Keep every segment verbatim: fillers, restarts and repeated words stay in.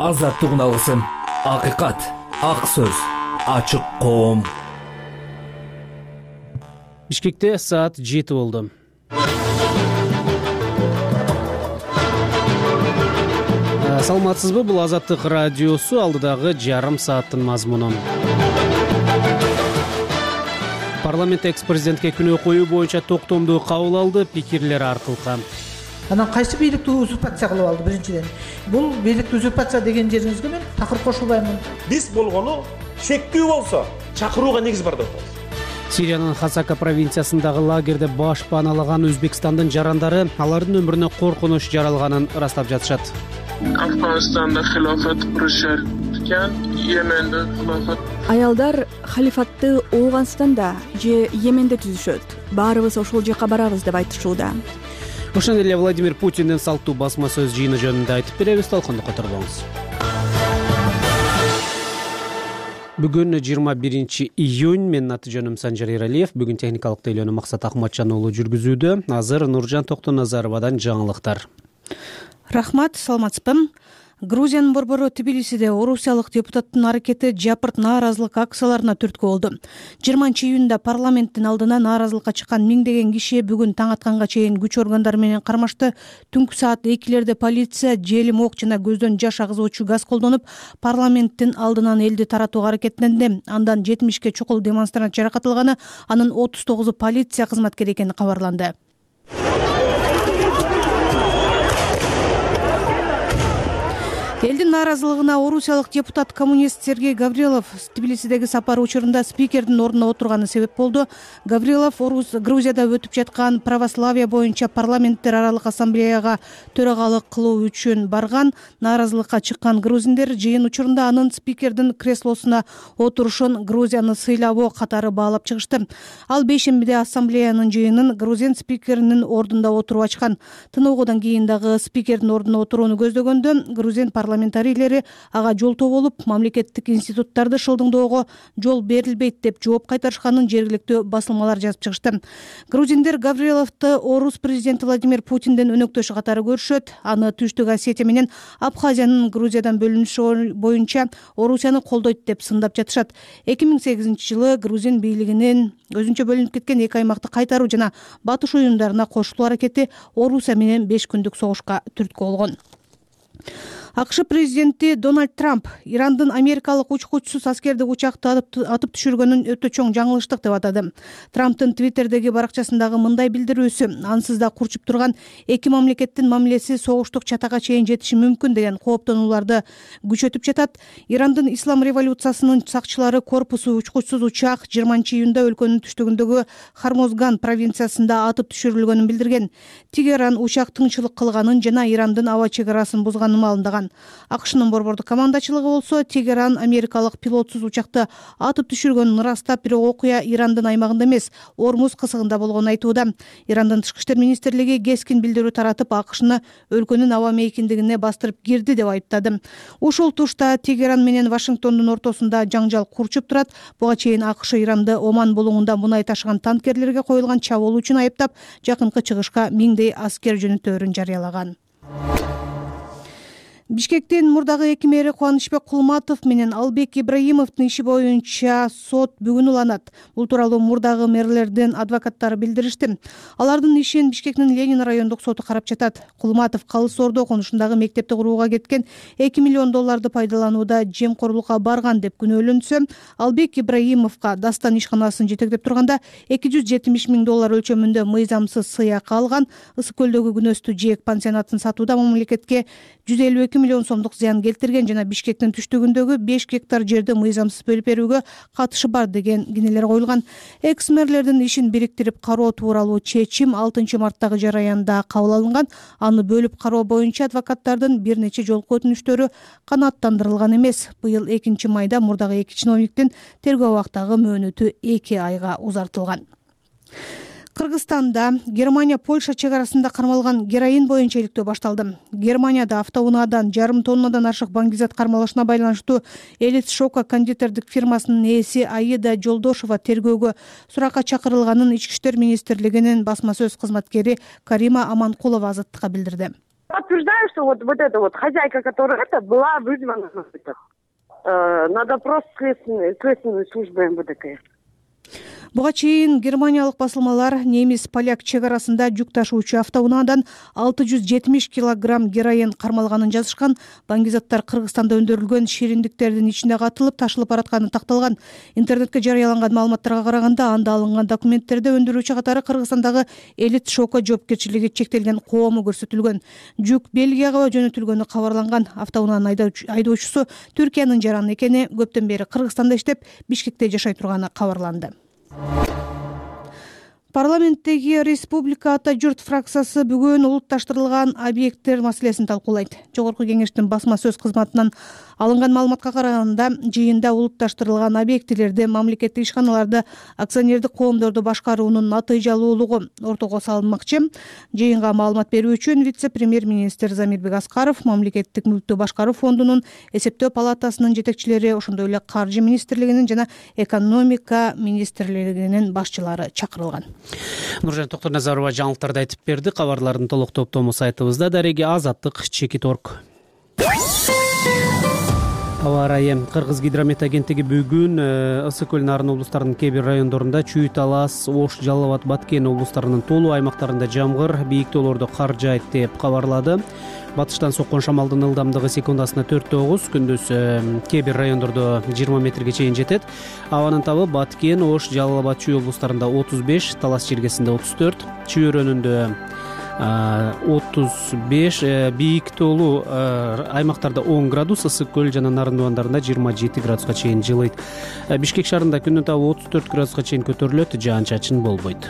Азаттык алысым, акыйкат, ак сөз, ачык коом. Бишкекте саат жети болду. Саламатсызбы? Бул Азаттык радиосу, алдыдагы жарым сааттын мазмуну. Парламент экс-президентке күнөө коюу боюнча токтомду кабыл алды, пикирлер аркылка. Анан кайсы бийликти узурпация кылып алды? Биринчиден, бул бийликти узурпация деген жериңизге мен такыр кошулбаймын. Биз болгону шектүү болсо чакырууга негиз бар деп атабыз. Сириянын Хасака провинциясындагы лагерде баш пааналаган Өзбекстандын жарандары алардын өмүрүнө коркунуч жаралганын ырастап жатышат. Афганистанда хилафат курушар экен, Йеменде хилафат. Аялдар халифатты Ооганстанда же Йеменде түзүшөт. Баарыбыз ошол жака барабыз деп айтышууда. Ошондой эле Владимир Путиндин салттуу басма сөз жыйыны жөнүндө айтып беребиз, талкунду которбоңуз. Бүгүн жыйырма биринчи июнь, менин аты жөнүм Санжар Эралиев. Бүгүн техникалык тейлөөнү Максат Акматжан уулу жүргүзүүдө. Азыр Нуржан Токтоназаровадан жаңылыктар. Рахмат, саламатсызбы? Грузиянын борбору Тбилисиде орусиялык депутаттын аракети жапырт нааразылык акцияларына түрткү болду. жыйырманчы июнда парламенттин алдына нааразылыкка чыккан миңдеген киши бүгүн таң атканга чейин күч органдары менен кармашты. Түнкү саат экилерде полиция желим ок жана көздөн жаш агызуучу газ колдонуп, парламенттин алдынан элди таратууга аракеттенди. Андан жетимишке чукул демонстрант жаракат алганы, анын отуз тогузу полиция кызматкери экени кабарланды. Элдин нааразылыгына орусиялык депутат коммунист Сергей Гаврилов Тбилисидеги сапары учурунда спикердин ордуна отурганы себеп болду. Гаврилов Грузияда өтүп жаткан православие боюнча парламенттер аралык ассамблеяга төрагалык кылуу үчүн барган. Нааразылыкка чыккан грузиндер жыйын учурунда анын спикердин креслосуна отурушун Грузияны сыйлабоо катары баалап чыгышты. Ал бейшембиде ассамблеянын жыйынын грузин спикеринин ордунда отуруп ачкан. Тыныгуудан кийин дагы спикердин ордуна отурууну көздөгөндө грузин парламентарийлери ага жолтоо болуп, мамлекеттик институттарды шылдыңдоого жол берилбейт деп жооп кайтарышканын жергиликтүү басылмалар жазып чыгышты. Грузиндер Гавриловду орус президенти Владимир Путиндин өнөктөшү катары көрүшөт. Аны Түштүк Осетия менен Абхазиянын Грузиядан бөлүнүшү боюнча Орусияны колдойт деп сындап жатышат. эки миң сегизинчи жылы грузин бийлигинин өзүнчө бөлүнүп кеткен эки аймакты кайтаруу жана батыш уюмдарына кошулуу аракети Орусия менен беш күндүк согушка түрткү болгон. АКШ президенти Дональд Трамп Ирандын америкалык учкучусуз аскердик учакты атып түшүргөнүн өтө чоң жаңылыштык деп атады. Трамптын Твиттердеги баракчасындагы мындай билдирүүсү ансыз да курчуп турган эки мамлекеттин мамилеси согуштук чатага чейин жетиши мүмкүн деген кооптонууларды күчөтүп жатат. Ирандын ислам революциясынын сакчылары корпусу учкучсуз учак жыйырманчы июнда өлкөнүн түштүгүндөгү Хармозган провинциясында атып түшүрүлгөнүн билдирген. Тегеран учак тыңчылык кылганын жана Ирандын аба чек арасын бузганын маалындаган. АКШнын борбордук командачылыгы болсо Тегеран америкалык пилотсуз учакты атып түшүргөнүн ырастап, бирок окуя Ирандын аймагында эмес, Ормуз кысыгында болгонун айтууда. Ирандын тышкы иштер министрлиги кескин билдирүү таратып, АКШны өлкөнүн аба мейкиндигине бастырып кирди деп айыптады. Ушул тушта Тегеран менен Вашингтондун ортосунда жаңжал курчуп турат. Буга чейин АКШ Иранды Оман булуңунда мунай ташыган танкерлерге коюлган чабуул үчүн айыптап, жакынкы чыгышка миңдей аскер жөнөтөөрүн жарыялаган. Бишкектин мурдагы эки мэри Кубанычбек Кулматов менен Албек Ибраимовдун иши боюнча сот бүгүн уланат. Бул тууралуу мурдагы мэрлердин адвокаттары билдиришти. Алардын ишин Бишкектин Ленин райондук соту карап жатат. Кулматов Калыс Ордо конушундагы мектепти курууга кеткен эки миллион долларды пайдаланууда жемкорлукка барган деп күнөөлөнсө, Албек Ибраимовго Дастан ишканасын жетектеп турганда эки жүз жетимиш миң доллар өлчөмүндө мыйзамсыз сыйак алган. Ысык көлдөгү күнөстүү жээк пансионатын сатууда мамлекетке жүз элүү эки миллион сомдук зыян келтирген жана Бишкектин түштүгүндөгү беш гектар жерди мыйзамсыз бөлүп берүүгө катышы бар деген кинелер коюлган. Экс-мэрлердин ишин бириктирип кароо тууралуу чечим алтынчы марттагы жараянда кабыл алынган. Аны бөлүп кароо боюнча адвокаттардын бир нече жолку өтүнүштөрү канааттандырылган эмес. Быйыл экинчи майда мурдагы эки чиновниктин тергөө убактагы мөөнөтү эки айга узартылган. Кыргызстанда Германия Польша чек арасында кармалган героин боюнча иликтөө башталды. Германияда автоунаадан жарым тоннадан ашык баңгизат кармалышына байланыштуу Элис Шока кондитердик фирмасынын ээси Аида Жолдошова тергөөгө суракка чакырылганын Ички иштер министрлигинин басма сөз кызматкери Карима Аманкулова азаттыкка билдирди. Утверждаю, что вот, вот эта вот хозяйка, которая это была вызвана на допрос следственной службы эм вэ дэ ка. Буга чейин германиялык басылмалар немис поляк чек арасында жүк ташуучу автоунаадан алты жүз жетимиш килограмм героин кармалганын жазышкан. Баңгизаттар Кыргызстанда өндүрүлгөн шириндиктердин ичинде катылып ташылып баратканы такталган. Интернетке жарыяланган маалыматтарга караганда, анда алынган документтерде өндүрүүчү катары Кыргызстандагы Элит Шоко жоопкерчилиги чектелген коому көрсөтүлгөн. Жүк Бельгияга жөнөтүлгөнү кабарланган. Автоунаанын айдоочусу Түркиянын жараны экени, көптөн бери Кыргызстанда иштеп, Бишкекте жашай турганы кабарланды. Парламенттеги Республика Ата журт фракциясы бүгүн улутташтырылган объекттер маселесин талкуулайт. Жогорку кеңештин басма сөз кызматынан алынган маалыматка караганда, жыйында улутташтырылган объектилерди, мамлекеттик ишканаларды, акционердик коомдорду башкаруунун натыйжалуулугу ортого салынмакчы. Жыйынга маалымат берүү үчүн вице-премьер-министр Замирбек Аскаров, мамлекеттик мүлктү башкаруу фондунун, эсептөө палатасынын жетекчилери, ошондой эле Каржы министрлигинин жана экономика министрлигинин башчылары чакырылган. Нуржан Токторназарова жаңылыктарды айтып берди. Кабарлардын толук топтому сайтыбызда. Дареги Азаттык, Чекит точка орг. Аба ырайы. Кыргыз гидромет агенттиги бүгүн Ысык көл Нарын облустарынын кээ бир райондорунда Чүй, Талас, Ош, Жалал Абад, Баткен облустарынын толуу аймактарында жамгыр, бийик тоолордо кар жаайт деп кабарлады. Батыштан соккон шамалдын ылдамдыгы секундасына төрт тогуз, күндүз кээ бир райондордо жыйырма метрге чейин жетет. Абанын табы Баткен, Ош, Жалал Абад, Чүй облустарында отуз беш, Талас чиркесинде отуз төрт, Чүй өрөөнүндө отуз беш, бийик тоолуу аймактарда он градус, Ысык көл жана Нарын дубандарында жыйырма жети градуска чейин жылыйт. Бишкек шаарында күндүн табы отуз төрт градуска чейин көтөрүлөт, жаан-чачын болбойт.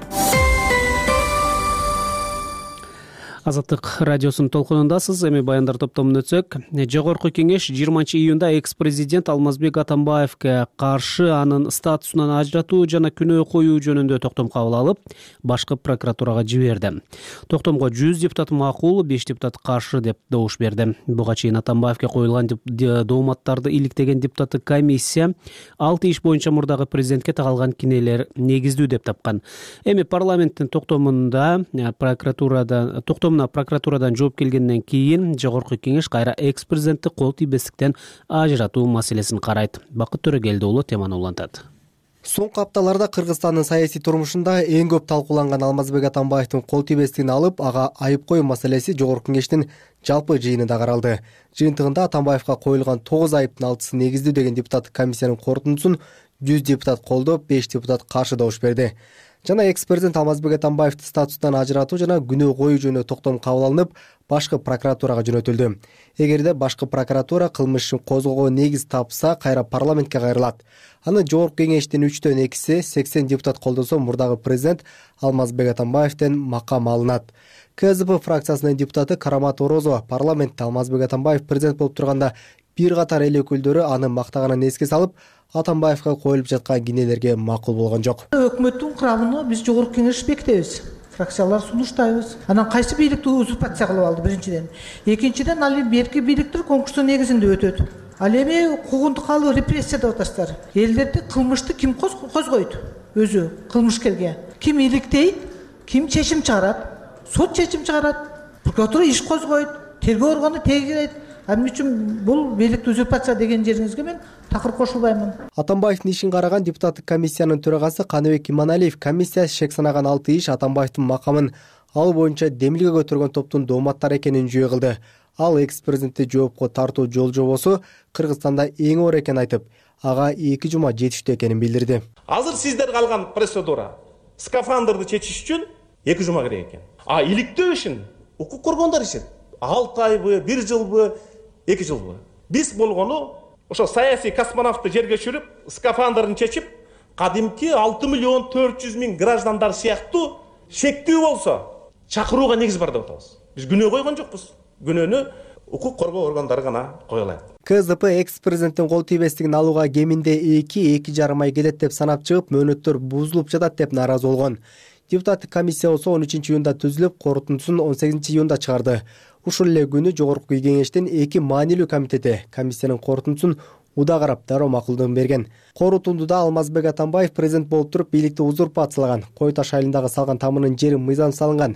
Азаттык радиосунун толкунундасыз. Эми баяндар топтомун өтсөк, Жогорку кеңеш жыйырманчы июнда экс-президент Алмазбек Атамбаевге каршы анын статусунан ажыратуу жана күнөө коюу жөнүндө токтом кабыл алып, башкы прокуратурага жиберди. Токтомго жүз депутат макул, беш депутат каршы деп добуш берди. Буга чейин Атамбаевге коюлган дооматтарды иликтеген депутаттык комиссия алты иш боюнча мурдагы президентке тагалган кинелер негиздүү деп тапкан. Эми парламенттин токтомунда прокуратурада токтом прокуратурадан жооп келгенден кийин Жогорку кеңеш кайра экс-президентти кол тийбестиктен ажыратуу маселесин карайт. Бакыт Төрөгелди уулу теманы улантат. Соңку апталарда Кыргызстандын саясий турмушунда эң көп талкууланган Алмазбек Атамбаевдин кол тийбестигин алып, ага айып коюу маселеси Жогорку кеңештин жалпы жыйынында каралды. Жыйынтыгында Атамбаевга коюлган тогуз айыптын алтысы негиздүү деген депутаттык комиссиянын корутундусун жүз депутат колдоп, беш депутат каршы добуш берди. Жана экс-президент Алмазбек Атамбаевди статустан ажыратуу жана күнөө коюу жөнүндө токтом кабыл алынып, башкы прокуратурага жөнөтүлдү. Эгерде башкы прокуратура кылмыш ишин козгоого негиз тапса, кайра парламентке кайрылат. Аны Жогорку кеңештин үчтөн экиси сексен депутат колдосо, мурдагы президент Алмазбек Атамбаевден макам алынат. ка зэ пэ фракциясынын депутаты Карамат Орозова парламентте Алмазбек Атамбаев президент болуп турганда бир катар эл өкүлдөрү аны мактаганын эске салып, Атамбаевга коюлуп жаткан кинелерге макул болгон жок. Өкмөттүн курамына биз Жогорку кеңеш бекитебиз. Фракциялар сунуштайбыз. Анан кайсы бийликти узурпация кылып алды биринчиден. Экинчиден ал берки бийликтер конкурстун негизинде өтөт. Ал эми куугунтук алуу репрессия деп аташтар. Элдерди кылмышты ким козгойт? Өзү кылмышкерге. Ким иликтейт? Ким чечим чыгарат? Сот чечим чыгарат. Прокуратура иш козгойт. Тергөө органы тегерет. Ал үчүн бул бийликти узурпация деген жериңизге мен такыр кошулбаймын. Атамбаевдин ишин караган депутаттык комиссиянын төрагасы Каныбек Иманалиев комиссия шек санаган алты иш Атамбаевдин макамын ал боюнча демилге көтөргөн топтун дооматтары экенин жүйө кылды. Ал экс-президентти жоопко тартуу жол жобосу Кыргызстанда эң оор экенин айтып, ага эки жума жетиштүү экенин билдирди. Азыр сиздерге калган процедура скафандрды чечиш үчүн эки жума керек экен. А иликтөө ишин укук коргондор ишин алты айбы, бир жылбы, эки жылбы. Биз болгону ошо саясий космонавтты жерге түшүрүп, скафандрын чечип, кадимки алты миллион төрт жүз миң граждандар сыяктуу шектүү болсо чакырууга негиз бар деп атабыз. Биз күнөө койгон жокпуз. Күнөөнү укук коргоо органдары гана кое алат. ка зэ пэ экс-президенттин кол тийбестигин алууга кеминде эки эки жарым ай келет деп санап чыгып, мөөнөттөр бузулуп жатат деп нааразы болгон. Депутаттык комиссия болсо он үчүнчү июнда түзүлүп, корутундусун он сегизинчи июнда чыгарды. Ушул эле күнү Жогорку кеңештин эки маанилүү комитети комиссиянын корутундусун уда карап дароо макулдугун берген. Корутундуда Алмазбек Атамбаев президент болуп туруп бийликти узурпациялаган, Кой Таш айылындагы салган тамынын жери мыйзам салынган.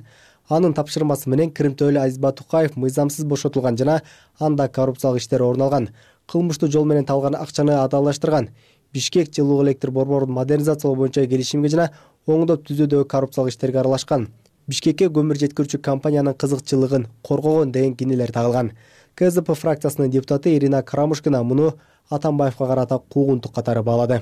Анын тапшырмасы менен Крим төөлү Азиз Батукаев мыйзамсыз бошотулган жана анда коррупциялык иштер орун алган. Кылмыштуу жол менен талган акчаны адалдаштырган. Бишкек жылуу электр борборун модернизациялоо боюнча келишимге жана оңдоп түзүүдөгү коррупциялык иштерге аралашкан. Бишкекке көмүр жеткирүүчү компаниянын кызыкчылыгын коргогон деген кинелер тагылган. КЗП фракциясынын депутаты Ирина Карамушкина муну Атамбаевка карата куугунтук катары баалады.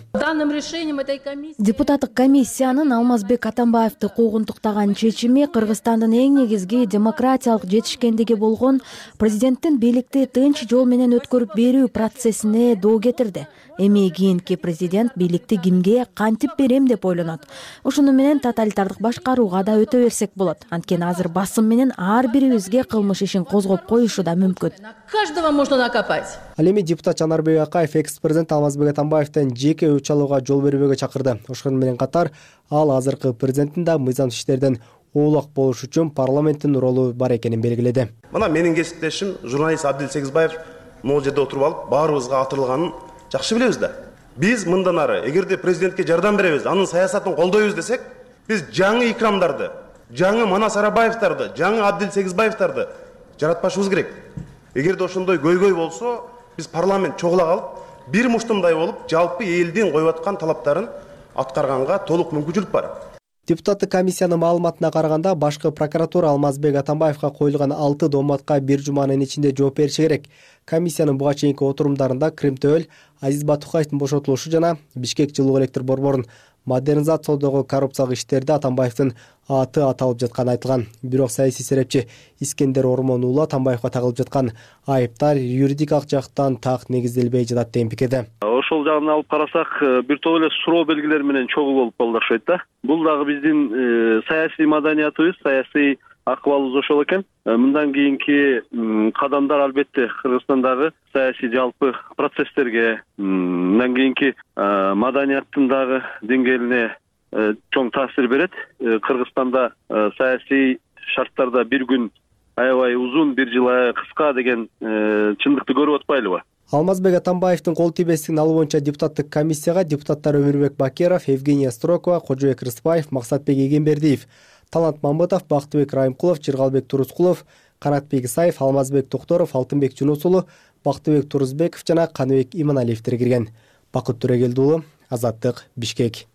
Депутаттык комиссиянын Алмазбек Атамбаевди куугунтуктаган чечими Кыргызстандын эң негизги демократиялык жетишкендиги болгон президенттин бийликти тынч жол менен өткөрүп берүү процессине доо кетирди. Эми кийинки президент бийликти кимге кантип берем деп ойлонот. Ушуну менен тоталитардык башкарууга да өтө берсек болот. Анткени азыр басым менен ар бирибизге кылмыш ишин козгоп коюшу да мүмкүн. Каждого можно накопать. Ал эми депутат Жанарбек Акаев экс-президент Алмазбек Атамбаевден жеке өч алууга жол бербөөгө чакырды. Ошону менен катар ал азыркы президенттин да мыйзамсыз иштерден оолак болуш үчүн парламенттин ролу бар экенин белгиледи. Мына менин кесиптешим журналист Абдил Сегизбаев могул жерде отуруп алып баарыбызга атырылганын жакшы билебиз да. Биз мындан ары эгерде президентке жардам беребиз, анын саясатын колдойбуз десек, биз жаңы икрамдарды, жаңы Манас Арабаевдарды, жаңы Абдил Сегизбаевдарды жаратпашыбыз керек. Эгерде ошондой көйгөй болсо, биз парламент чогула калып, бир муштумдай болуп, жалпы элдин коюп аткан талаптарын аткарганга толук мүмкүнчүлүк бар. Депутаттык комиссиянын маалыматына караганда, башкы прокуратура Алмазбек Атамбаевка коюлган алты дооматка бир жуманын ичинде жооп бериши керек. Комиссиянын буга чейинки отурумдарында Крим төөл Азиз Батукаевдин бошотулушу жана Бишкек жылуу электр борборун модернизациялоодогу коррупциялык иштерде Атамбаевдин аты аталып жатканы айтылган. Бирок саясий серепчи Искендер Ормон уулу Атамбаевга тагылып жаткан айыптар юридикалык жактан так негизделбей жатат деген пикирде. Ошол жагын алып карасак, бир топ эле суроо белгилери менен чогуу болуп калды окшойт да. Бул дагы биздин саясий маданиятыбыз, саясий акыбалыбыз ошол экен. Мындан кийинки кадамдар албетте Кыргызстандагы саясий жалпы процесстерге, мындан кийинки маданияттын дагы деңгээлине чоң таасир берет. Кыргызстанда саясий шарттарда бир күн аябай узун, бир жыл аябай кыска деген чындыкты көрүп атпайлыбы? Алмазбек Атамбаевдин кол тийбестигин алуу боюнча депутаттык комиссияга депутаттар Өмүрбек Бакеров, Евгения Строкова, Кожобек Рыспаев, Максатбек Эгембердиев, Талант Мамбетов, Бактыбек Райымкулов, Жыргалбек Турускулов, Канатбек Исаев, Алмазбек Токторов, Алтынбек Жунус уулу, Бактыбек Турузбеков жана Каныбек Иманалиевдер кирген. Бакыт Төрөгелди уулу, Азаттык, Бишкек.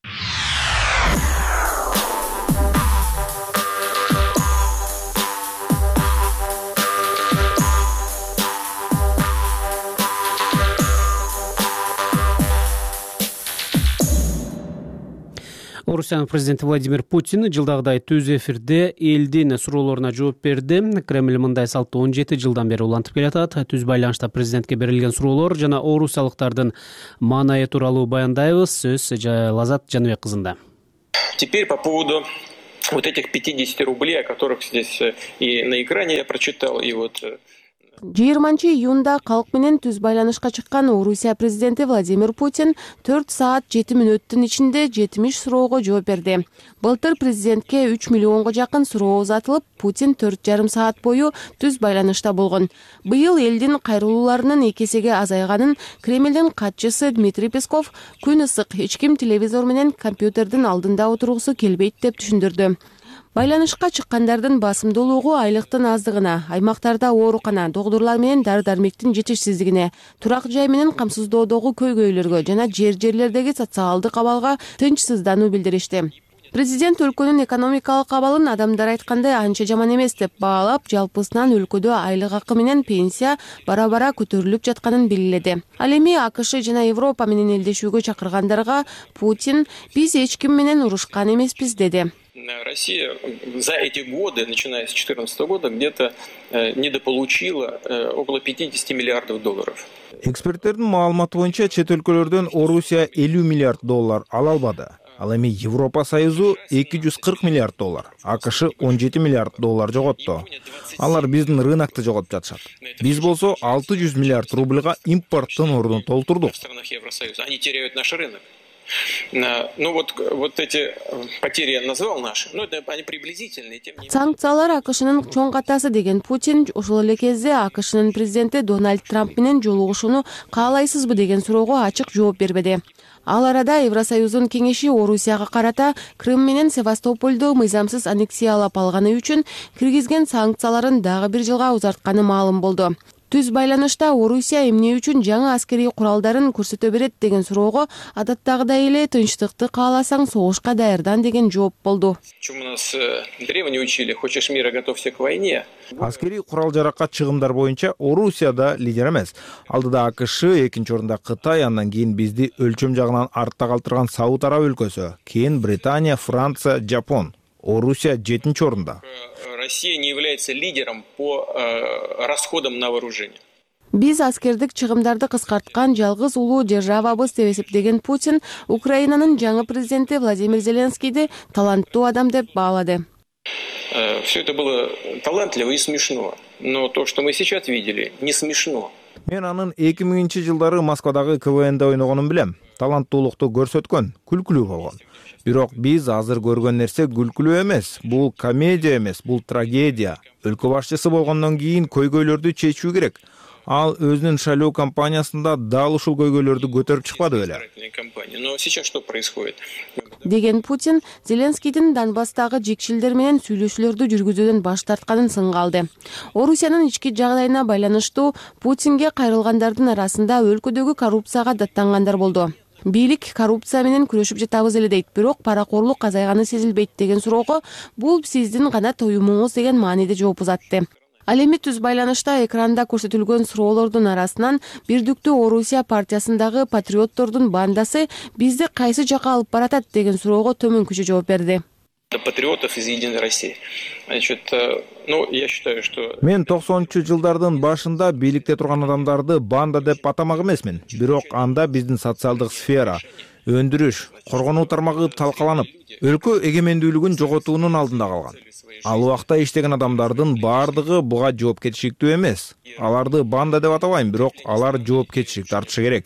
Орусиянын президенти Владимир Путин жылдагыдай түз эфирде элдин суроолоруна жооп берди. Кремль мындай салтты он жети жылдан бери улантып келатат. Түз байланышта президентке берилген суроолор жана орусиялыктардын маанайы тууралуу баяндайбыз. Сөз Лазат Жаныбек кызында. Теперь по поводу вот этих пятидесяти рублей, о которых здесь и на экране я прочитал, и вот... жыйырманчы июнда калк менен түз байланышка чыккан Орусия президенти Владимир Путин төрт саат жети мүнөттүн ичинде жетимиш суроого жооп берди. Былтыр президентке үч миллионго жакын суроо узатылып, Путин төрт жарым саат бою түз байланышта болгон. Быйыл элдин кайрылууларынын эки эсеге азайганын Кремлдин катчысы Дмитрий Песков күн ысык, эч ким телевизор менен компьютердин алдында отургусу келбейт деп түшүндүрдү. Байланышка чыккандардын басымдуулугу айлыктын аздыгына, аймактарда оорукана, доктурлар менен дары-дармектин жетишсиздигине, турак жай менен камсыздоодогу көйгөйлөргө жана жер-жерлердеги социалдык абалга тынчсыздануу билдиришти. Президент өлкөнүн экономикалык абалын адамдар айткандай анча жаман эмес деп баалап, жалпысынан өлкөдө айлык акы менен пенсия бара-бара көтөрүлүп жатканын белгиледи. Ал эми АКШ жана Европа менен элдешүүгө чакыргандарга Путин биз эч ким менен урушкан эмеспиз деди. Россия за эти годы, начиная с две тысячи четырнадцатого года, где-то недополучила около пятидесяти миллиардов долларов. Эксперттердин маалыматы боюнча чет өлкөлөрдөн Орусия элүү миллиард доллар ала албады. Ал эми Европа Союзу эки жүз кырк миллиард доллар, АКШ он жети миллиард доллар жоготту. Алар биздин рынокты жоготуп жатышат. Биз болсо алты жүз миллиард рубльга импорттун ордун толтурдук. Они теряют наш рынок. Ну вот, вот эти потери я назвал наши, но это они приблизительные, тем не менее. Санкциялар АКШнын чоң катасы деген Путин ошол эле кезде АКШнын президенти Дональд Трамп менен жолугушууну каалайсызбы деген суроого ачык жооп бербеди. Ал арада Евросоюздун кеңеши Орусияга карата Крым менен Севастопольду мыйзамсыз аннексиялап алганы үчүн киргизген санкцияларын дагы бир жылга узартканы маалым болду. Түз байланышта Орусия эмне үчүн жаңы аскерий куралдарын көрсөтө берет деген суроого адаттагыдай эле тынчтыкты кааласаң согушка даярдан деген жооп болду. Чему нас древние учили: хочешь мира, готовься к войне. Аскерий курал жаракат чыгымдар боюнча Орусия да лидер эмес. Алдыда АКШ, экинчи орунда Кытай, андан кийин бизди өлчөм жагынан артта калтырган Сауд Араб өлкөсү, кийин Британия, Франция, Жапон. Орусия жетинчи орунда. Россия не является лидером по э, расходам на вооружение. Биз аскердик чыгымдарды кыскарткан жалгыз улуу державабыз деп эсептеген Путин Украинанын жаңы президенти Владимир Зеленскийди таланттуу адам деп баалады. Э, все это было талантливо и смешно, но то, что мы сейчас видели, не смешно. Мен анын эки миңинчи жылдары Москвадагы КВНде ойногонун билем. Таланттуулукту көрсөткөн, күлкүлүү болгон. Бирок биз азыр көргөн нерсе күлкүлүү эмес, бул комедия эмес, бул трагедия. Өлкө башчысы болгондон кийин көйгөйлөрдү чечүү керек. Ал өзүнүн шайлоо кампаниясында дал ушул көйгөйлөрдү көтөрүп чыкпады беле. Но сейчас что происходит? Деген Путин Зеленскийдин Донбасстагы жекшилдер менен сүйлөшүүлөрдү жүргүзүүдөн баш тартканын сынга алды. Орусиянын ички жагдайына байланыштуу Путинге кайрылгандардын арасында өлкөдөгү коррупцияга даттангандар болду. Бийлик коррупция менен күрөшүп жатабыз эле дейт, бирок паракорлук азайганы сезилбейт деген суроого бул сиздин гана тоюмуңуз деген мааниде жооп узатты. Ал эми түз байланышта экранда көрсөтүлгөн суроолордун арасынан бирдиктүү Орусия партиясындагы патриоттордун бандасы бизди кайсы жака алып баратат деген суроого төмөнкүчө жооп берди. Патриотов из Единой России. Значит, ну, я считаю, что... Мен токсонунчу жылдардын башында бийликте турган адамдарды банда деп атамак эмесмин. Бирок анда биздин социалдык сфера, өндүрүш, коргонуу тармагы талкаланып, өлкө эгемендүүлүгүн жоготуунун алдында калган. Ал убакта иштеген адамдардын баардыгы буга жоопкерчиликтүү эмес. Аларды банда деп атабайм, бирок алар жоопкерчилик тартышы керек.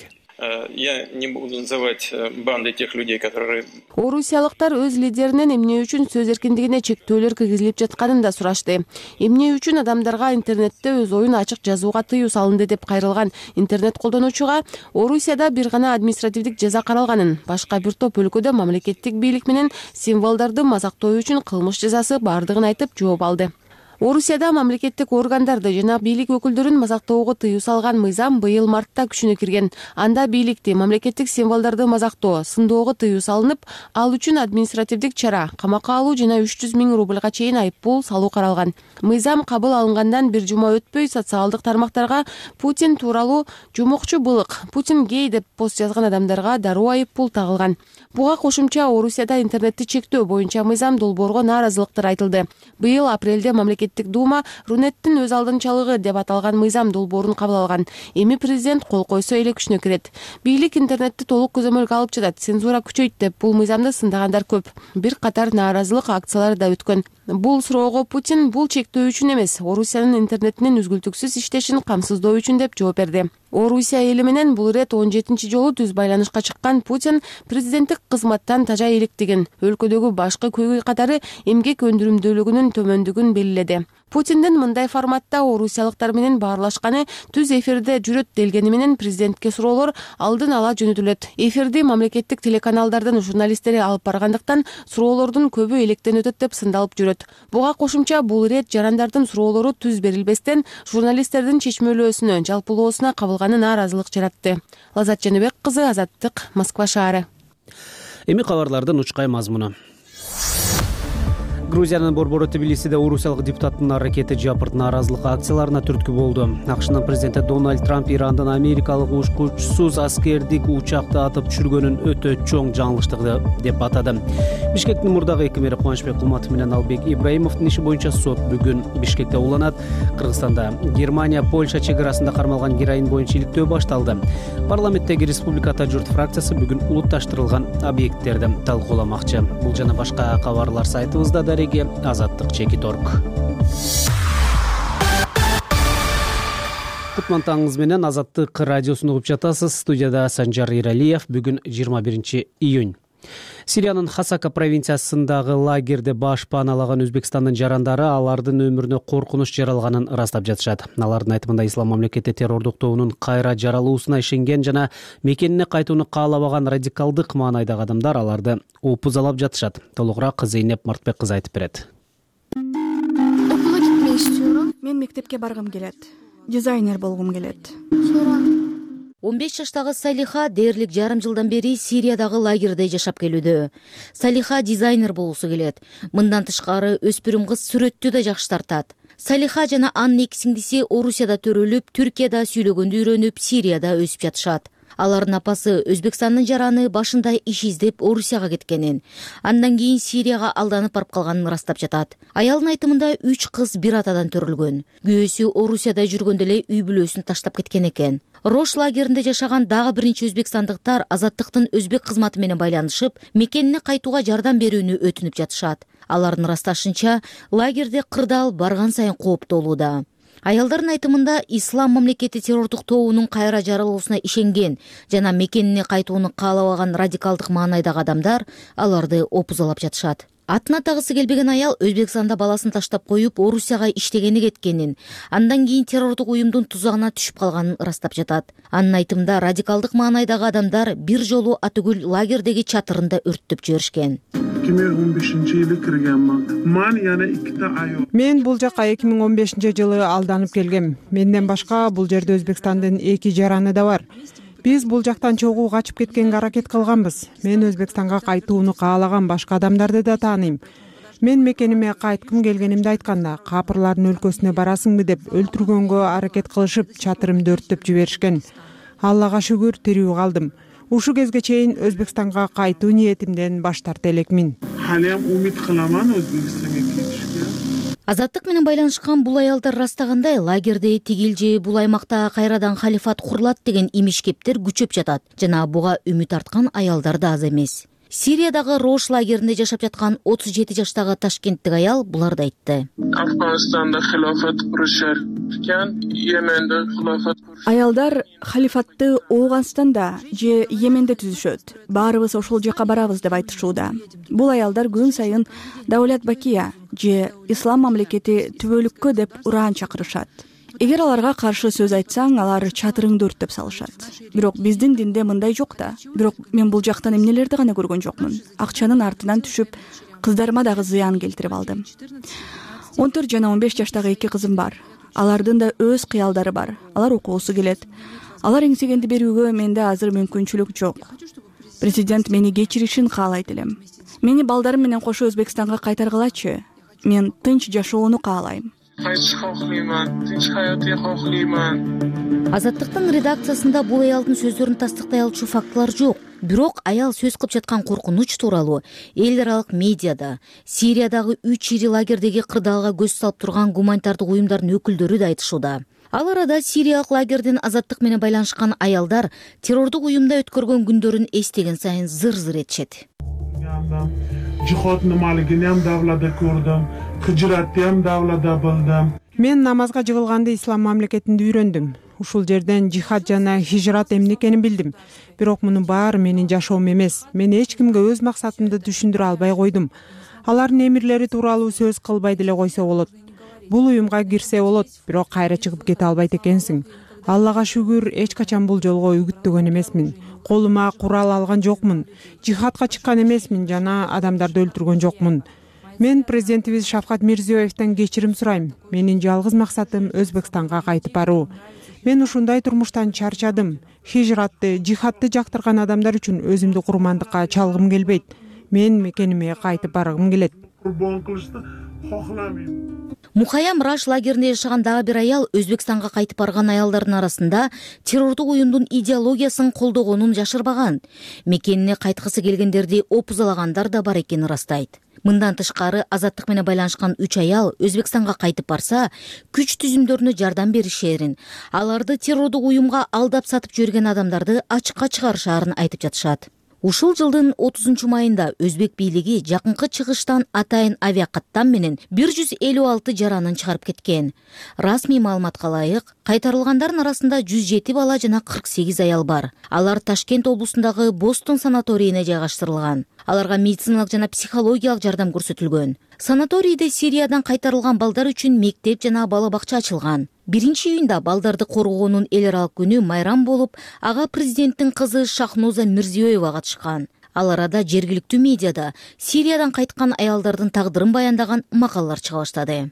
Я не буду называть бандой тех людей, которые... Орусиялыктар өз лидеринен эмне үчүн сөз эркиндигине чектөөлөр киргизилип жатканын да сурашты. Эмне үчүн адамдарга интернетте өз оюн ачык жазууга тыюу салынды деп кайрылган интернет колдонуучуга Орусияда бир гана административдик жаза каралганын, башка бир топ өлкөдө мамлекеттик бийлик менен символдорду мазактоо үчүн кылмыш жазасы бардыгын айтып жооп алды. Орусияда мамлекеттик органдарды жана бийлик өкүлдөрүн мазактоого тыюу салган мыйзам быйыл мартта күчүнө кирген. Анда бийликти, мамлекеттик символдорду мазактоо, сындоого тыюу салынып, ал үчүн административдик чара, камакка алуу жана үч жүз миң рубльга чейин айыппул салуу каралган. Мыйзам кабыл алынгандан бир жума өтпөй социалдык тармактарга Путин тууралуу жумукчу былык, Путин гей деп пост жазган адамдарга дароо айыппул тагылган. Буга кошумча Орусияда интернетти чектөө боюнча мыйзам долбоорго нааразылыктар айтылды. Быйыл апрелде мамлекеттик дума Рунеттин өз алдынчалыгы деп аталган мыйзам долбоорун кабыл алган. Эми президент кол койсо эле күчүнө кирет. Бийлик интернетти толук көзөмөлгө алып жатат, цензура күчөйт деп бул мыйзамды сындагандар көп. Бир катар нааразылык акциялары да өткөн. Бул суроого Путин бул чектөө үчүн эмес, Орусиянын интернетинин үзгүлтүксүз иштешин камсыздоо үчүн деп жооп берди. Орусия эли менен бул ирет он жетинчи жолу түз байланышка чыккан Путин президенттик кызматтан тажа электигин, өлкөдөгү башкы көйгөй катары эмгек өндүрүмдүүлүгүнүн төмөндүгүн белгиледи. Путиндин мындай форматта орусиялыктар менен баарлашканы түз эфирде жүрөт делгени менен президентке суроолор алдын ала жөнөтүлөт. Эфирди мамлекеттик телеканалдардын журналисттери алып баргандыктан суроолордун көбү электен өтөт деп сындалып жүрөт. Буга кошумча бул ирет жарандардын суроолору түз берилбестен журналисттердин чечмелөөсүнө, жалпылоосуна кабылганы нааразылык жаратты. Лазат Жаныбек кызы, Азаттык, Москва шаары. Эми кабарлардын учкай мазмуну. Грузиянын борбору Тбилисиде орусиялык депутаттын аракети жапырт нааразылык акцияларына түрткү болду. АКШнын президенти Дональд Трамп Ирандан америкалык учкучсуз аскердик учакты атып түшүргөнүн өтө чоң жаңылыштык деп атады. Бишкектин мурдагы эки мэри Кубанычбек Кулматов менен Албек Ибраимовдун иши боюнча сот бүгүн Бишкекте уланат. Кыргызстанда Германия Польша чек арасында кармалган героин боюнча иликтөө башталды. Парламенттеги Республиката журт фракциясы бүгүн улутташтырылган объекттерди талкууламакчы. Бул жана башка кабарлар сайтыбызда да Азаттык чекит точка орг. кутмандыгыңыз менен Азаттык радиосун угуп жатасыз. Студияда Санжар Иралиев. Бүгүн жыйырма биринчи июнь. Сириянын Хасака провинциясындагы лагерде баш пааналаган Өзбекстандын жарандары алардын өмүрүнө коркунуч жаралганын ырастап жатышат. Алардын айтымында Ислам мамлекети террордук тобунун кайра жаралуусуна ишенген жана мекенине кайтууну каалабаган радикалдык маанайдагы адамдар аларды опузалап жатышат. Толугураак Зейнеп Мартбек кызы айтып берет. Окууга кетмей иштейм. Мен мектепке баргым келет. Дизайнер болгум келет. он беш жаштагы Салиха дээрлик жарым жылдан бери Сириядагы лагерде жашап келүүдө. Салиха дизайнер болуусу келет. Мындан тышкары өспүрүм кыз сүрөттү да жакшы тартат. Салиха жана анын эки сиңдиси Орусияда төрөлүп, Түркияда сүйлөгөндү үйрөнүп, Сирияда өсүп жатышат. Алардын апасы Өзбекстандын жараны башында иш издеп Орусияга кеткенин, андан кийин Сирияга алданып барып калганын ырастап жатат. Аялдын айтымында үч кыз бир атадан төрөлгөн. Күйөөсү Орусияда жүргөндө эле үй бүлөсүн таштап кеткен экен. Рош лагеринде жашаган дагы биринчи өзбекстандыктар Азаттыктын өзбек кызматы менен байланышып, мекенине кайтууга жардам берүүнү өтүнүп жатышат. Алардын ырасташынча, лагерде кырдаал барган сайын кооптолууда. Аялдардын айтымында Ислам мамлекети террордук тобунун кайра жаралуусуна ишенген жана мекенине кайтууну каалабаган радикалдык маанайдагы адамдар аларды опузалап жатышат. Атын атагысы келбеген аял Өзбекстанда баласын таштап коюп, Орусияга иштегени кеткенин, андан кийин террордук уюмдун тузагына түшүп калганын ырастап жатат. Анын айтымында радикалдык маанайдагы адамдар бир жолу Атыгүл лагердеги чатырында өрттөп жиберишкен. эки миң он бешинчи жылы киргенмин. Мен яна эки ай. Мен бул жака эки миң он бешинчи жылы алданып келгем. Менден башка бул жерде Өзбекстандын эки жараны да бар. Биз бул жактан чогуу качып кеткенге аракет кылганбыз. Мен Өзбекстанга кайтууну каалаган башка адамдарды да тааныйм. Мен мекениме кайткым келгенимди айтканда, капырлардын өлкөсүнө барасыңбы деп өлтүргөнгө аракет кылышып, чатырымды өрттөп жиберишкен. Аллага шүгүр тирүү калдым. Ушу кезге чейин Өзбекстанга кайтуу ниетимден баш тарта элекмин. Халем умид кыламан Өзбекстанга кетишке. Азаттык менен байланышкан бул аялдар растагандай, лагерде тигил же бул аймакта кайрадан халифат курулат деген имиш-кептер күчөп жатат. Жана буга үмүт арткан аялдар да аз эмес. Сириядагы Рош лагеринде жашап жаткан отуз жети жаштагы ташкенттик аял буларды айтты. Афганистанда халифат курушар экен, Йеменде халифат. Аялдар халифатты Ооганстанда же Йеменде түзүшөт. Баарыбыз ошол жака барабыз деп айтышууда. Бул аялдар күн сайын Даулет Бакия же Ислам мамлекети түбөлүккө деп ураан чакырышат. Эгер аларга каршы сөз айтсаң, алар чатырыңды өрттөп салышат. Бирок биздин динде мындай жок да. Бирок мен бул жактан эмнелерди гана көргөн жокмун. Акчанын артынан түшүп, кыздарыма дагы зыян келтирип алдым. он төрт жана он беш жаштагы эки кызым бар. Алардын да өз кыялдары бар. Алар окуусу келет. Алар эңсегенди берүүгө менде азыр мүмкүнчүлүк жок. Президент мени кечиришин каалайт элем. Мени балдарым менен кошо Өзбекстанга кайтаргылачы. Мен тынч жашоону каалайм. Азаттыктын редакциясында бул аялдын сөздөрүн тастыктай алчу фактылар жок. Бирок аял сөз кылып жаткан коркунуч тууралуу эл аралык медиада, Сириядагы үч ири лагердеги кырдаалга көз салып турган гуманитардык уюмдардын өкүлдөрү да айтышууда. Ал арада Сириялык лагердин азаттык менен байланышкан аялдар террордук уюмда өткөргөн күндөрүн эстеген сайын зыр-зыр этишет. Жиход нималигини ham davlatda ko'rdim, hijratni ham davlatda bildim. Мен намазга жыгылганды Ислам мамлекетинде үйрөндүм. Ушул жерден жихад жана хижрат эмне экенин билдим. Бирок мунун баары менин жашоом эмес. Мен эч кимге өз максатымды түшүндүрө албай койдум. Алардын эмирлери тууралуу сөз кылбай деле койсо болот. Бул уюмга кирсе болот, бирок кайра чыгып кете албайт экенсиң. Аллага шүгүр, эч качан бул жолго үгүттөгөн эмесмин. Колума курал алган жокмун. Жихадка чыккан эмесмин жана адамдарды өлтүргөн жокмун. Мен президентибиз Шавкат Мирзиёевден кечирим сурайм. Менин жалгыз максатым Өзбекстанга кайтып баруу. Мен ушундай турмуштан чарчадым. Хижратты, жихадты жактырган адамдар үчүн өзүмдү курмандыкка чалгым келбейт. Мен мекениме кайтып баргым келет. Мухаям Раш лагеринде жашаган дагы бир аял Өзбекстанга кайтып барган аялдардын арасында террордук уюмдун идеологиясын колдогонун жашырбаган. Мекенине кайткысы келгендерди опузалагандар да бар экенин ырастайт. Мындан тышкары азаттык менен байланышкан үч аял Өзбекстанга кайтып барса, күч түзүмдөрүнө жардам беришерин, аларды террордук уюмга алдап сатып жүргөн адамдарды ачыкка чыгарышаарын айтып жатышат. Ушул жылдын отузунчу майында Өзбек бийлиги жакынкы чыгыштан атайын авиакаттам менен бир жүз элүү алты жаранын чыгарып кеткен. Расмий маалыматка ылайык, кайтарылгандардын арасында жүз жети бала жана кырк сегиз аял бар. Алар Ташкент облусундагы Бостон санаторийине жайгаштырылган. Аларга медициналык жана психологиялык жардам көрсөтүлгөн. Санаторийде Сириядан кайтарылган балдар үчүн мектеп жана бала бакча ачылган. Биринчи июнда балдарды коргоонун эл аралык күнү майрам болуп, ага президенттин кызы Шахноза Мирзиёева катышкан. Ал арада жергиликтүү медиада Сириядан кайткан аялдардын тагдырын баяндаган макалалар чыга баштады.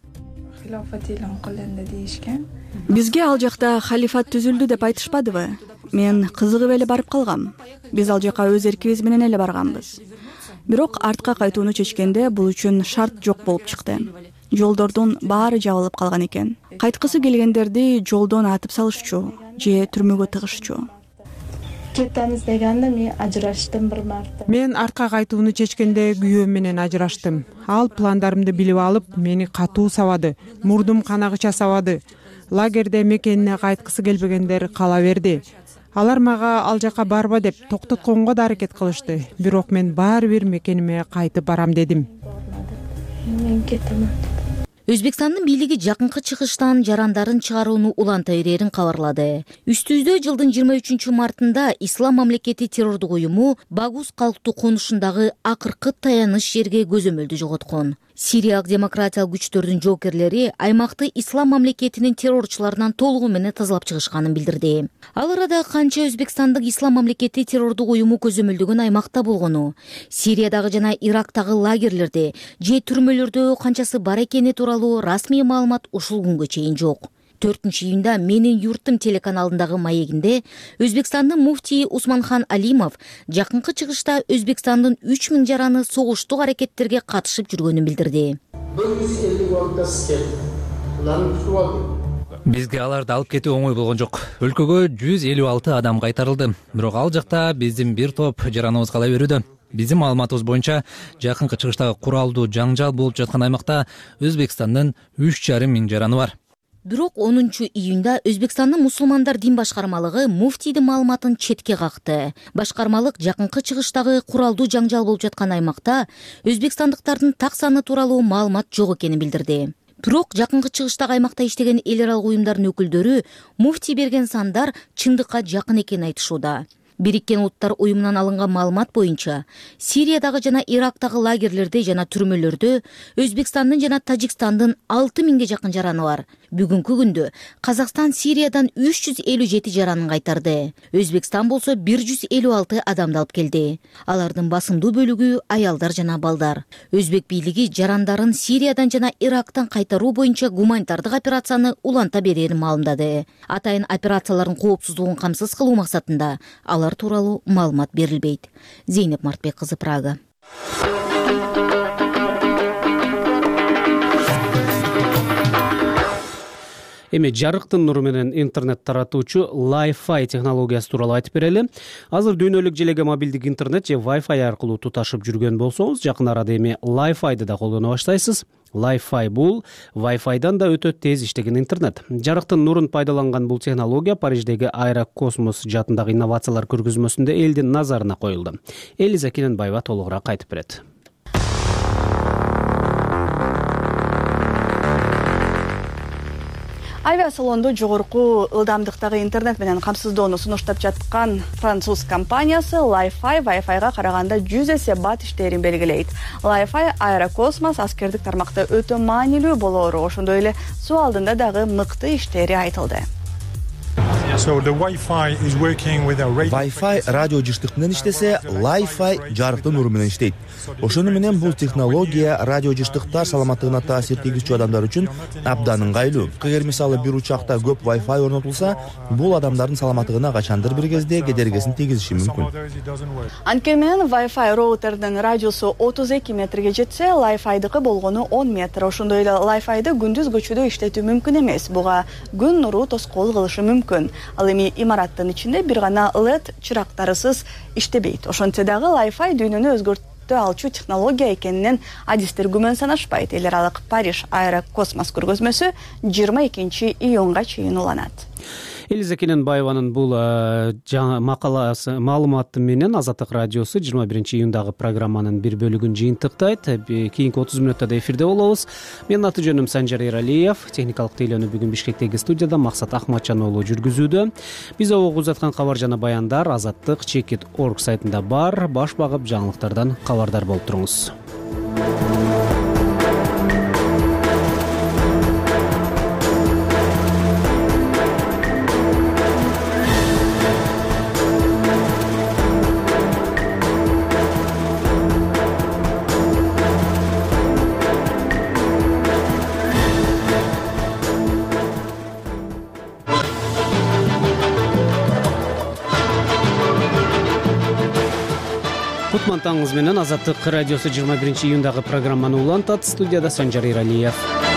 Бизге ал жакта халифат түзүлдү деп айтышпадыбы? Мен кызыгып эле барып калгам. Биз ал жака өз эркибиз менен эле барганбыз. Бирок артка кайтууну чечкенде бул үчүн шарт жок болуп чыкты. Жолдордун баары жабылып калган экен. Кайткысы келгендерди жолдон атып салышчу же түрмөгө тыгышчу. Кетемиз дегенде мен ажыраштым бир марта. Мен артка кайтууну чечкенде күйөөм менен ажыраштым. Ал пландарымды билип алып, мени катуу сабады. Мурдум канагыча сабады. Лагерде мекенине кайткысы келбегендер кала берди. Алар мага ал жака барба деп токтотконго да аракет кылышты. Бирок мен баары бир мекениме кайтып барам дедим. Мен кетемин. Өзбекстандын бийлиги жакынкы чыгыштан жарандарын чыгарууну уланта берерин кабарлады. Үстүбүздө жылдын жыйырма үчүнчү мартында Ислам мамлекети террордук уюму Багус калктуу конушундагы акыркы таяныч жерге көзөмөлдү жоготкон. Сириялык демократиялык күчтөрдүн жоокерлери аймакты Ислам мамлекетинин террорчуларынан толугу менен тазалап чыгышканын билдирди. Ал арада канча Өзбекстандык Ислам мамлекети террордук уюму көзөмөлдөгөн аймакта болгону, Сириядагы жана Ирактагы лагерлерде же түрмөлөрдө канчасы бар экени тууралуу расмий маалымат ушул күнгө чейин жок. төртүнчү июнда Менин юртум телеканалындагы маегинде Өзбекстандын муфтийи Усманхан Алимов жакынкы чыгышта Өзбекстандын үч миң жараны согуштук аракеттерге катышып жүргөнүн билдирди. Бизге аларды алып кетүү оңой болгон жок. Өлкөгө жүз элүү алты адам кайтарылды. Бирок ал жакта биздин бир топ жараныбыз кала берүүдө. Биздин маалыматыбыз боюнча, жакынкы чыгыштагы куралдуу жаңжал болуп жаткан аймакта Өзбекстандын үч жарым миң жараны бар. Бирок онунчу июнда Өзбекстандын мусулмандар дин башкармалыгы муфтийдин маалыматын четке какты. Башкармалык жакынкы чыгыштагы куралдуу жаңжал болуп жаткан аймакта өзбекстандыктардын так саны тууралуу маалымат жок экенин билдирди. Бирок жакынкы чыгыштагы аймакта иштеген эл аралык уюмдардын өкүлдөрү муфтий берген сандар чындыкка жакын экенин айтышууда. Бириккен Улуттар уюмунан алынган маалымат боюнча, Сириядагы жана Ирактагы лагерлерде жана түрмөлөрдө Өзбекстандын жана Тажикстандын алты миңге жакын жараны бар. Бүгүнкү күндө Казакстан Сириядан үч жүз элүү жети жаранын кайтарды. Өзбекстан болсо бир жүз элүү алты адамды алып келди. Алардын басымдуу бөлүгү аялдар жана балдар. Өзбек бийлиги жарандарын Сириядан жана Ирактан кайтаруу боюнча гуманитардык операцияны уланта берерин маалымдады. Атайын операциялардын коопсуздугун камсыз кылуу максатында алар тууралуу маалымат берилбейт. Зейнеп Мартбек кызы, Прага. Эми жарыктын нуру менен интернет таратуучу Wi-Fi технологиясы тууралуу айтып берели. Азыр дүйнөлүк желеге мобилдик интернет же Wi-Fi аркылуу туташып жүргөн болсоңуз, жакын арада эми Li-Fi'ды да колдоно баштайсыз. Li-Fi бул Wi-Fi'дан да өтө тез иштеген интернет. Жарыктын нурун пайдаланган бул технология Париждеги Аэрокосмос жаатындагы инновациялар көргөзмөсүндө элдин назарына коюлду. Элиза Кененбаева толугураак айтып берет. Авиасалонду жогорку ылдамдыктагы интернет менен камсыздоону сунуштап жаткан француз компаниясы Li-Fi Wi-Fi'га караганда жүз эсе бат иштерин белгилейт. Li-Fi Аэрокосмос аскердик тармакта өтө маанилүү болоору, ошондой эле суу алдында дагы мыкты иштери айтылды. Wi-Fi радио жыштык менен иштесе, Li-Fi жарыктын нуру менен иштейт. Ошону менен бул технология радио жыштыктар саламаттыгына таасир тийгизчү адамдар үчүн абдан ыңгайлуу. Эгер мисалы бир учакта көп Wi-Fi орнотулса, бул адамдардын саламаттыгына качандыр бир кезде кедергисин тийгизиши мүмкүн. Анткени менен Wi-Fi роутердин радиусу отуз эки метрге жетсе, Li-Fi'дыкы болгону он метр. Ошондой эле Li-Fi'ды күндүз көчөдө иштетүү мүмкүн эмес. Буга күн нуру тоскоол кылышы мүмкүн. Ал эми имараттын ичинде бир гана эл и ди чырактарысыз иштебейт. Ошентсе дагы Li-Fi дүйнөнү өзгөртө алчу технология экенинен адистер күмөн санашпайт. Эл аралык Париж Аэрокосмос көргөзмөсү жыйырма экинчи июнга чейин уланат. Элиза Кененбаеванын бул жаңы макаласы маалыматы менен Азаттык радиосу жыйырма биринчи июндагы программанын бир бөлүгүн жыйынтыктайт. Кийинки отуз мүнөттө да эфирде болобуз. Менин аты жөнүм Санжар Эралиев. Техникалык тейлөөнү бүгүн Бишкектеги студияда Максат Ахматжан уулу жүргүзүүдө. Биз огуп узаткан кабар жана баяндар азаттык чекит точка орг сайтында бар. Баш багып жаңылыктардан кабардар болуп туруңуз. Кутман таңыңыз менен Азаттык радиосу жыйырма биринчи июндагы программаны улантат. Студияда Санжар Эралиев.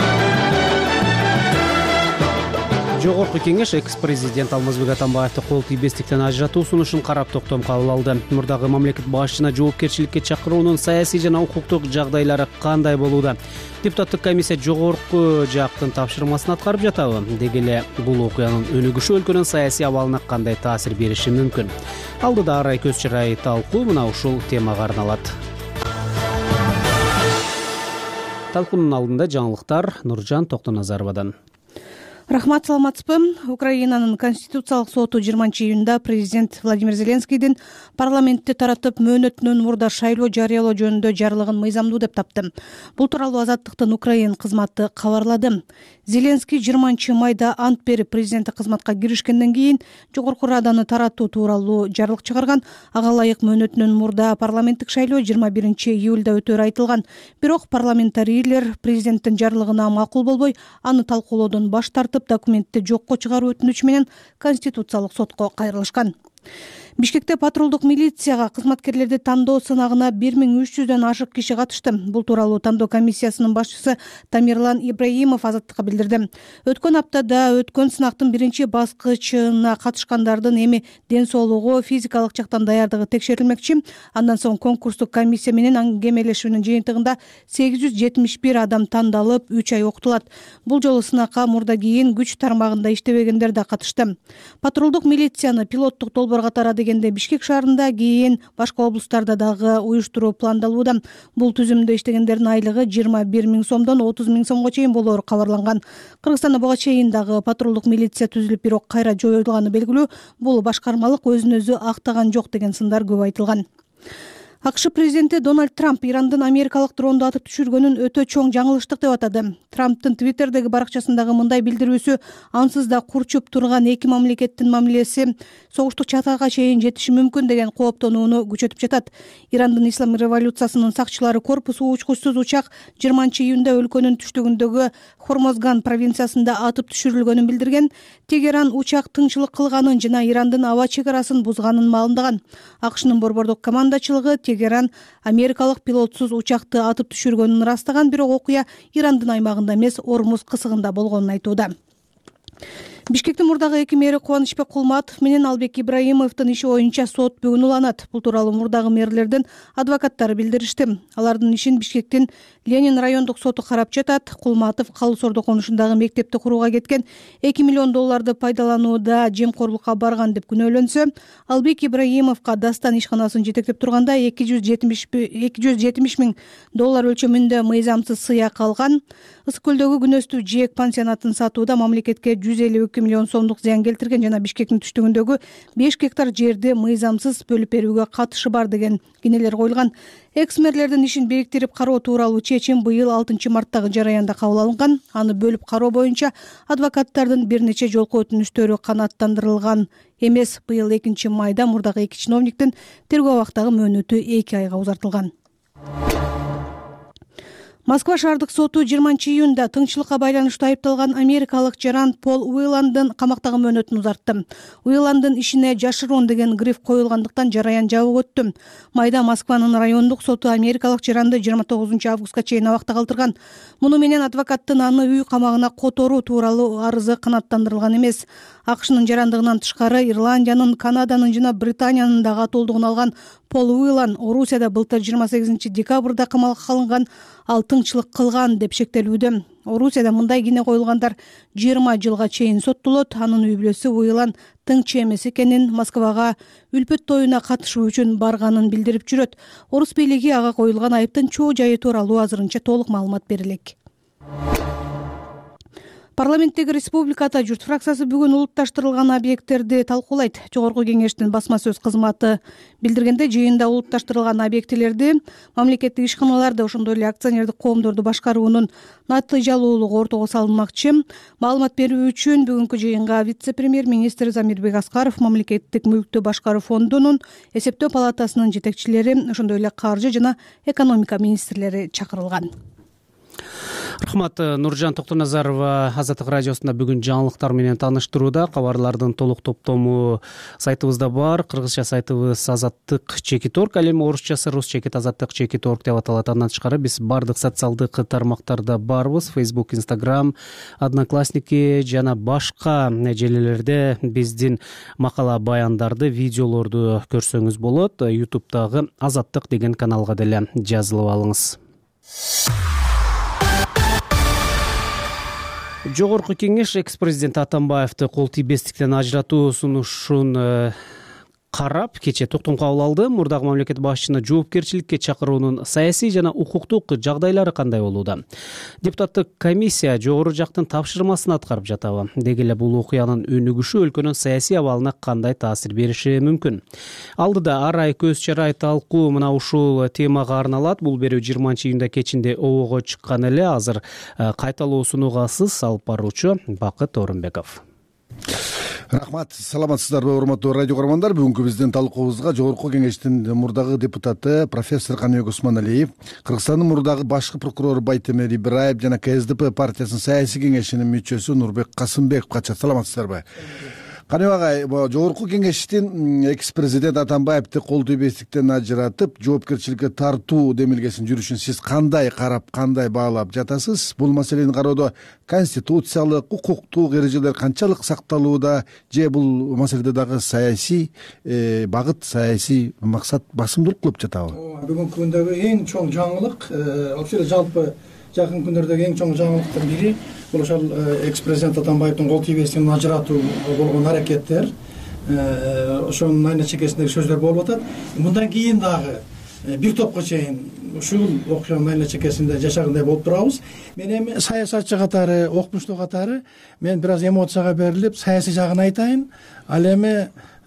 Жогорку кеңеш экс-президент Алмазбек Атамбаевди кол тийбестиктен ажыратуу сунушун карап токтом кабыл алды. Мурдагы мамлекет башчысына жоопкерчиликке чакыруунун саясий жана укуктук жагдайлары кандай болууда? Депутаттык комиссия жогорку жактын тапшырмасын аткарып жатабы? Деги эле бул окуянын өнүгүшү өлкөнүн саясий абалына кандай таасир бериши мүмкүн? Алдыда арай көз чырай талкуу мына ушул темага арналат. Талкуунун алдында жаңылыктар Нуржан Токтоназаровадан. Рахмат, саламатсызбы. Украинанын Конституциялык соту жыйырманчы июнда президент Владимир Зеленскийдин парламентти таратып мөөнөтүнөн мурда шайлоо жарыялоо жөнүндө жарлыгын мыйзамдуу деп тапты. Бул тууралуу Азаттыктын Украин кызматы кабарлады. Зеленский жыйырманчы майда ант берип президенттик кызматка киришкенден кийин жогорку раданы таратуу тууралуу жарлык чыгарган. Ага ылайык мөөнөтүнөн мурда парламенттик шайлоо жыйырма биринчи июлда өтөөрү айтылган. Бирок парламентарийлер президенттин жарлыгына макул болбой, аны талкуулоодон баш тартып, документти жокко чыгаруу өтүнүчү менен Конституциялык сотко кайрылышкан. Бишкекте патрулдук милицияга кызматкерлерди тандоо сынагына бир миң үч жүздөн ашык киши катышты. Бул тууралуу тандоо комиссиясынын башчысы Тамерлан Ибраимов Азаттыкка билдирди. Өткөн аптада өткөн сынактын биринчи баскычына катышкандардын эми ден соолугу, физикалык жактан даярдыгы текшерилмекчи. Андан соң конкурстук комиссия менен аңгемелешүүнүн жыйынтыгында сегиз жүз жетимиш бир адам тандалып, үч ай окутулат. Бул жолу сынакка мурда кийин күч тармагында иштебегендер да катышты. Патрулдук милицияны пилоттук долбоор катары дегенде Бишкек шаарында, кийин башка облустарда дагы уюштуруу пландалууда. Бул түзүмдө иштегендердин айлыгы жыйырма бир миң сомдон отуз миң сомго чейин болоору кабарланган. Кыргызстанда буга чейин дагы патрулдук милиция түзүлүп, бирок кайра жоюлганы белгилүү. Бул башкармалык өзүн өзү актаган жок деген сындар көп айтылган. АКШ президенти Дональд Трамп Ирандын америкалык дронду атып түшүргөнүн өтө чоң жаңылыштык деп атады. Трамптын Твиттердеги баракчасындагы мындай билдирүүсү ансыз да курчуп турган эки мамлекеттин мамилеси согуштук чатага чейин жетиши мүмкүн деген кооптонууну күчөтүп жатат. Ирандын ислам революциясынын сакчылары корпусу учкучсуз учак жыйырманчы июнда өлкөнүн түштүгүндөгү Хормозган провинциясында атып түшүрүлгөнүн билдирген. Тегеран учак тыңчылык кылганын жана Ирандын аба чегарасын бузганын маалымдаган. АКШнын борбордук командачылыгы Тегеран америкалык пилотсуз учакты атып түшүргөнүн ырастаган, бирок окуя Ирандын аймагында эмес, Ормуз кысыгында болгонун айтууда. Бишкектин мурдагы эки мэри Кубанычбек Кулматов менен Албек Ибраимовдун иши боюнча сот бүгүн уланат. Бул тууралуу мурдагы мэрлердин адвокаттары билдиришти. Алардын ишин Бишкектин Ленин райондук соту карап жатат. Кулматов Калыс Ордо конушундагы мектепти курууга кеткен эки миллион долларды пайдаланууда жемкорлукка барган деп күнөөлөнсө, Албек Ибраимовго Дастан ишканасын жетектеп турганда эки жүз жетимиш миң доллар өлчөмүндө мыйзамсыз сыяк алган. Ысык көлдөгү күнөстүү жээк пансионатын сатууда мамлекетке жүз элүү эки миллион сомдук зыян келтирген жана Бишкектин түштүгүндөгү беш гектар жерди мыйзамсыз бөлүп берүүгө катышы бар деген кинелер коюлган. Экс-мэрлердин ишин бириктирип кароо тууралуу чечим быйыл алтынчы марттагы жараянда кабыл алынган. Аны бөлүп кароо боюнча адвокаттардын бир нече жолку өтүнүштөрү канааттандырылган эмес. Быйыл экинчи майда мурдагы эки чиновниктин тергөө абактагы мөөнөтү эки айга узартылган. Москва шаардык соту жыйырманчы июнда тыңчылыкка байланыштуу айыпталган америкалык жаран Пол Уиландын камактагы мөөнөтүн узартты. Уиландын ишине жашыруун деген гриф коюлгандыктан жараян жабык өттү. Майда Москванын райондук соту америкалык жаранды жыйырма тогузунчу августка чейин абакта калтырган. Муну менен адвокаттын аны үй камагына которуу тууралуу арызы канааттандырылган эмес. АКШнын жарандыгынан тышкары Ирландиянын, Канаданын жана Британиянын да катуулдугун алган Пол Уилан Орусияда былтыр жыйырма сегизинчи декабрда камалга алынган, ал тыңчылык кылган деп шектелүүдө. Орусияда мындай кине коюлгандар жыйырма жылга чейин соттолот. Анын үй бүлөсү уюлан тыңчы эмес экенин, Москвага үлпөт тоюна катышуу үчүн барганын билдирип жүрөт. Орус бийлиги ага коюлган айыптын чоо жайы тууралуу азырынча толук маалымат бере элек. Парламенттеги республикада журт фракциясы бүгүн улутташтырылган объекттерди талкуулайт. Жогорку кеңештин басма сөз кызматы билдиргенде, жыйында улутташтырылган объектилерди мамлекеттик ишканаларды, ошондой эле акционердик коомдорду башкаруунун натыйжалуулугу ортого салынмакчы. Маалымат берүү үчүн бүгүнкү жыйынга вице-премьер-министр Замирбек Аскаров, мамлекеттик мүлктү башкаруу фондунун, эсептөө палатасынын жетекчилери, ошондой эле каржы жана экономика министрлери чакырылган. Рахмат. Нуржан Токтоназарова Азаттык радиосунда бүгүн жаңылыктар менен тааныштырууда. Кабарлардын толук топтому сайтыбызда бар. Кыргызча сайтыбыз азаттык чекит орг, ал эми орусчасы рус чекит азаттык чекит орг деп аталат. Андан тышкары биз бардык социалдык тармактарда барбыз. Facebook, Instagram, Одноклассники жана башка желелерде биздин макала баяндарды, видеолорду көрсөңүз болот. YouTube'дагы Азаттык деген каналга деле жазылып алыңыз. Жогорку кеңеш экс-президент Атамбаевди кол тийбестиктен ажыратуу сунушун карап, кечээ токтом кабыл алды. Мурдагы мамлекет башчыны жоопкерчиликке чакыруунун саясий жана укуктук жагдайлары кандай болууда? Депутаттык комиссия жогору жактын тапшырмасын аткарып жатабы? Деги эле бул окуянын өнүгүшү өлкөнүн саясий абалына кандай таасир бериши мүмкүн? Алдыда ар ай көз чарай талкуу мына ушул темага арналат. Бул берүү жыйырманчы июнда кечинде обого чыккан эле. Азыр кайталоо сунуугасыз алып баруучу Бакыт Орунбеков. Рахмат, саламатсыздарбы урматтуу радио көрөрмандар. Бүгүнкү биздин талкуубузга Жогорку кеңештин мурдагы депутаты профессор Каныбек Усманалиев, Кыргызстандын мурдагы башкы прокурору Байтемир Ибраев жана КСДП партиясынын саясий кеңешинин мүчөсү Нурбек Касымбеков катышат. Саламатсыздарбы? Каныбек агай, Жогорку кеңештин экс-президент Атамбаевди кол тийбестиктен ажыратып, жоопкерчиликке тартуу демилгесин жүрүшүн сиз кандай карап, кандай баалап жатасыз? Бул маселени кароодо конституциялык, укуктук эрежелер канчалык сакталууда, же бул маселеде дагы саясий багыт, саясий максат басымдуулук кылып жатабы? Бүгүнкү күндөгү эң чоң жаңылык, вообще жалпы жакын күндөрдөгү эң чоң жаңылыктын бири бул ошол экс-президент Атамбаевдин кол тийбестигин ажыратуу болгон аракеттер, ошонун айна чекесиндеги сөздөр болуп атат. Мындан кийин дагы бир топко чейин ушул окуянын айна чекесинде жашагандай болуп турабыз. Мен эми саясатчы катары, окумуштуу катары мен бир аз эмоцияга берилип, саясий жагын айтайын. Ал эми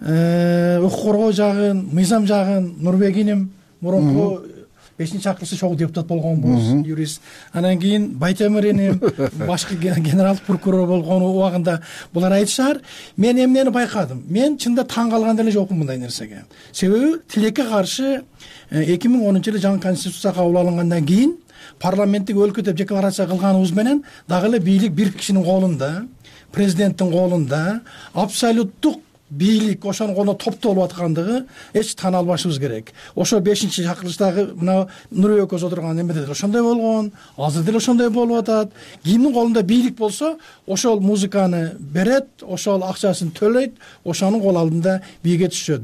укук коргоо жагын, мыйзам жагын Нурбек иним мурунку бешинчи акыркысы чогуу депутат болгонбуз, юрист. Анан кийин Байтемир иним башкы генералдык прокурор болгон убагында булар айтышаар. Мен эмнени байкадым? Мен чында таң калган деле жокмун мындай нерсеге. Себеби тилекке каршы эки миң онунчу жылы жаңы конституция кабыл алынгандан кийин парламенттик өлкө деп декларация кылганыбыз менен дагы эле бийлик бир кишинин колунда, президенттин колунда, абсолюттук бийлик ошонун колунда топтолуп аткандыгы эч таана албашыбыз керек. Ошо бешинчи чакырылыштагы мына Нурбек өзү отурган эмеде деле ошондой болгон, азыр деле ошондой болуп атат. Кимдин колунда бийлик болсо, ошол музыканы берет, ошол акчасын төлөйт, ошонун кол алдында бийге түшөт.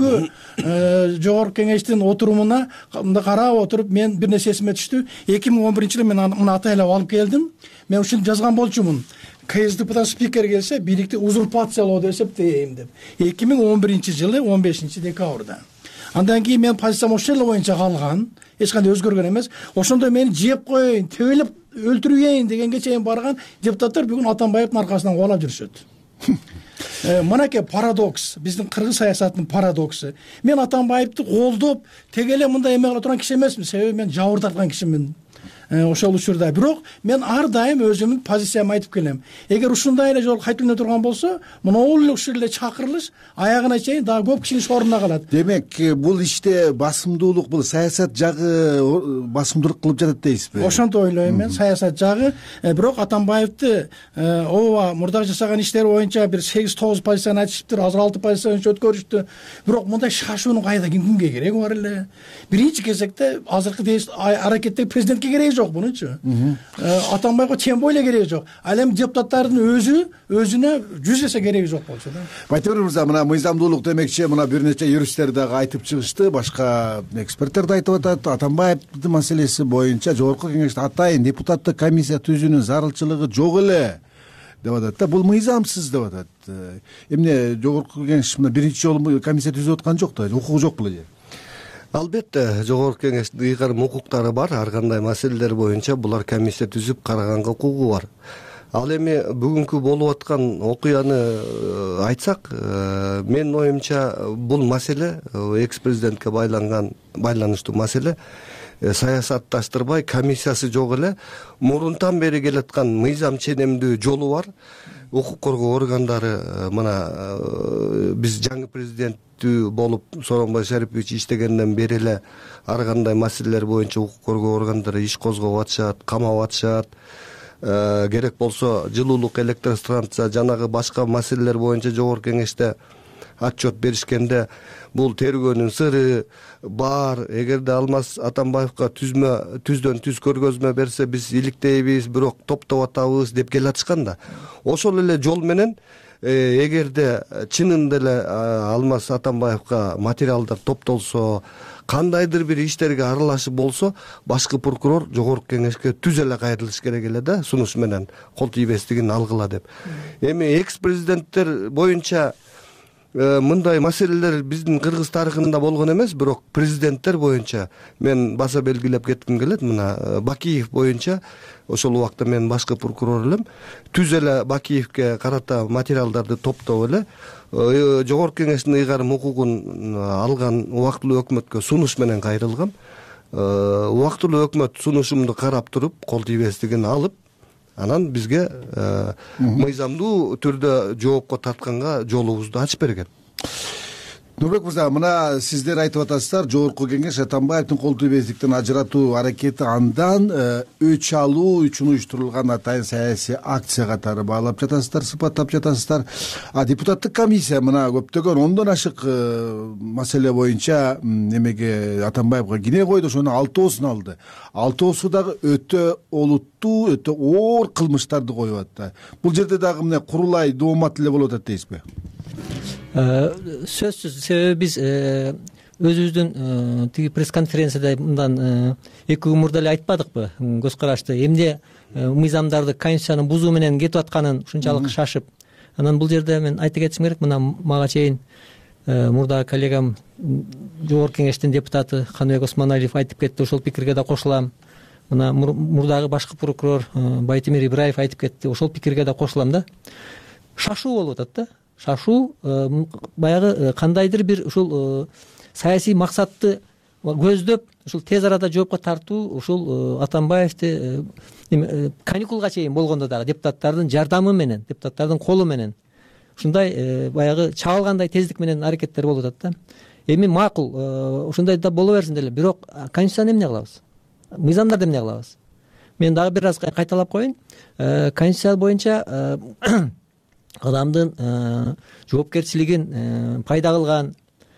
Бүгүнкү жогорку кеңештин отурумуна карап отуруп мен бир нерсе эсиме түштү. эки миң он биринчи жылы мен муну атайлап алып келдим. Мен ушинтип жазган болчумун. КСДПдан спикер келсе, бийликти узурпациялоо деп эсептейм деп. эки миң он биринчи жылы он бешинчи декабрда. Андан кийин мен позициям ошол эле боюнча калган, эч кандай өзгөргөн эмес. Ошондо мени жеп коеюн, тебелеп өлтүрөйүн дегенге чейин барган депутаттар бүгүн Атамбаевдин аркасынан кубалап жүрүшөт. Мынакей парадокс, биздин кыргыз саясатынын парадоксу. Мен Атамбаевди колдоп, теге эле мындай эме кыла турган киши эмесмин, себеби мен жабыр тарткан кишимин. Ошол учурда бирок мен ар дайым өзүмдүн позициямды айтып келем. Эгер ушундай эле жол кайталана турган болсо, монол эле ушул эле чакырылыш аягына чейин дагы көп кишинин ордуна калат. Демек, бул иште басымдуулук, бул саясат жагы басымдуулук кылып жатат дейсизби? Ошонто ойлойм мен, саясат жагы. Бирок Атамбаевди ооба мурда жасаган иштери боюнча бир сегиз тогуз позицияны айтышыптыр, азыр алты позицияны өткөрүштү. Бирок мындай шашуунун кайда кимге кереги бар эле? Биринчи кезекте азыркы аракеттеги президентке кереги жок мунучу. Атамбайга тем более кереги жок. Ал эми депутаттардын өзү өзүнө жүз эсе кереги жок болчу да. Байтемир мырза, мына мыйзамдуулук демекчи, мына бир нече юристтер дагы айтып чыгышты, башка эксперттер да айтып атат. Атамбаевдин маселеси боюнча жогорку кеңеште атайын депутаттык комиссия түзүүнүн зарылчылыгы жок эле деп атат да. Бул мыйзамсыз деп атат. Эмне жогорку кеңеш мына биринчи жолу комиссия түзүп аткан жок да, укугу жок беле? Албетте, жогорку кеңештин ыйгарым укуктары бар. Ар кандай маселелер боюнча булар комиссия түзүп караганга укугу бар. Ал эми бүгүнкү болуп аткан окуяны айтсак, менин оюмча бул маселе экс президентке байланган байланыштуу маселе. Саясатташтырбай, комиссиясы жок эле, мурунтан бери келаткан мыйзам ченемдүү жолу бар. Укук коргоо органдары мына биз жаңы президенттүү болуп Сооронбай Шарипович иштегенден бери эле ар кандай маселелер боюнча укук коргоо органдары иш козгоп атышат, камап атышат. Керек болсо жылуулук электростанция жанагы башка маселелер боюнча жогорку кеңеште отчет беришкенде бул тергөөнүн сыры бар. Эгерде Алмаз Атамбаевга түзмө түздөн түз көргөзмө берсе биз иликтейбиз, бирок топтоп атабыз деп келатышкан да. Ошол эле жол менен эгерде чынында эле Алмаз Атамбаевга материалдар топтолсо, кандайдыр бир иштерге аралашып болсо, башкы прокурор жогорку кеңешке түз эле кайрылыш керек эле да, сунуш менен кол тийбестигин алгыла деп. Эми экс президенттер боюнча мындай маселелер биздин кыргыз тарыхында болгон эмес, бирок президенттер боюнча мен баса белгилеп кетким келет. Мына Бакиев боюнча ошол убакта мен башкы прокурор элем, түз эле Бакиевке карата материалдарды топтоп эле жогорку кеңештин ыйгарым укугун алган убактылуу өкмөткө сунуш менен кайрылгам. Убактылуу өкмөт сунушумду карап туруп, кол тийбестигин алып, анан бизге мыйзамдуу түрдө жоопко тартканга жолубузду ачып берген. Нурбек мырза, мына сиздер айтып атасыздар, жогорку кеңеш Атамбаевдин кол тийбестиктен ажыратуу аракети андан өч алуу үчүн уюштурулган атайын саясий акция катары баалап жатасыздар, сыпаттап жатасыздар. А депутаттык комиссия мына көптөгөн ондон ашык маселе боюнча немеге Атамбаевга кине койду, ошонун алтоосун алды. Алтоосу дагы өтө олуттуу, өтө оор кылмыштарды коюп атты. Бул жерде дагы мына курулай доомат эле болуп атат дейсизби? Сөзсүз, себеби биз өзүбүздүн тиги пресс конференцияда мындан эки күн мурда эле айтпадыкпы көз карашты, эмне мыйзамдарды конституцияны бузуу менен кетип атканын ушунчалык шашып. Анан бул жерде мен айта кетишим керек, мына мага чейин мурда коллегам жогорку кеңештин депутаты Каныбек Осмоналиев айтып кетти, ошол пикирге да кошулам. Мына мурдагы башкы прокурор Байтемир Ибраев айтып кетти, ошол пикирге да кошулам да. Шашуу болуп атат да. Шашуу баягы кандайдыр бир ушул саясий максатты көздөп, ушул тез арада жоопко тартуу, ушул Атамбаевди каникулга чейин болгондо дагы депутаттардын жардамы менен, депутаттардын колу менен ушундай баягы чагылгандай тездик менен аракеттер болуп атат да. Эми макул, ушундай да боло берсин деле, бирок конституцияны эмне кылабыз? Мыйзамдарды эмне кылабыз? Мен дагы бир раз кайталап коеюн. Конституция боюнча адамдын жоопкерчилигин пайда кылган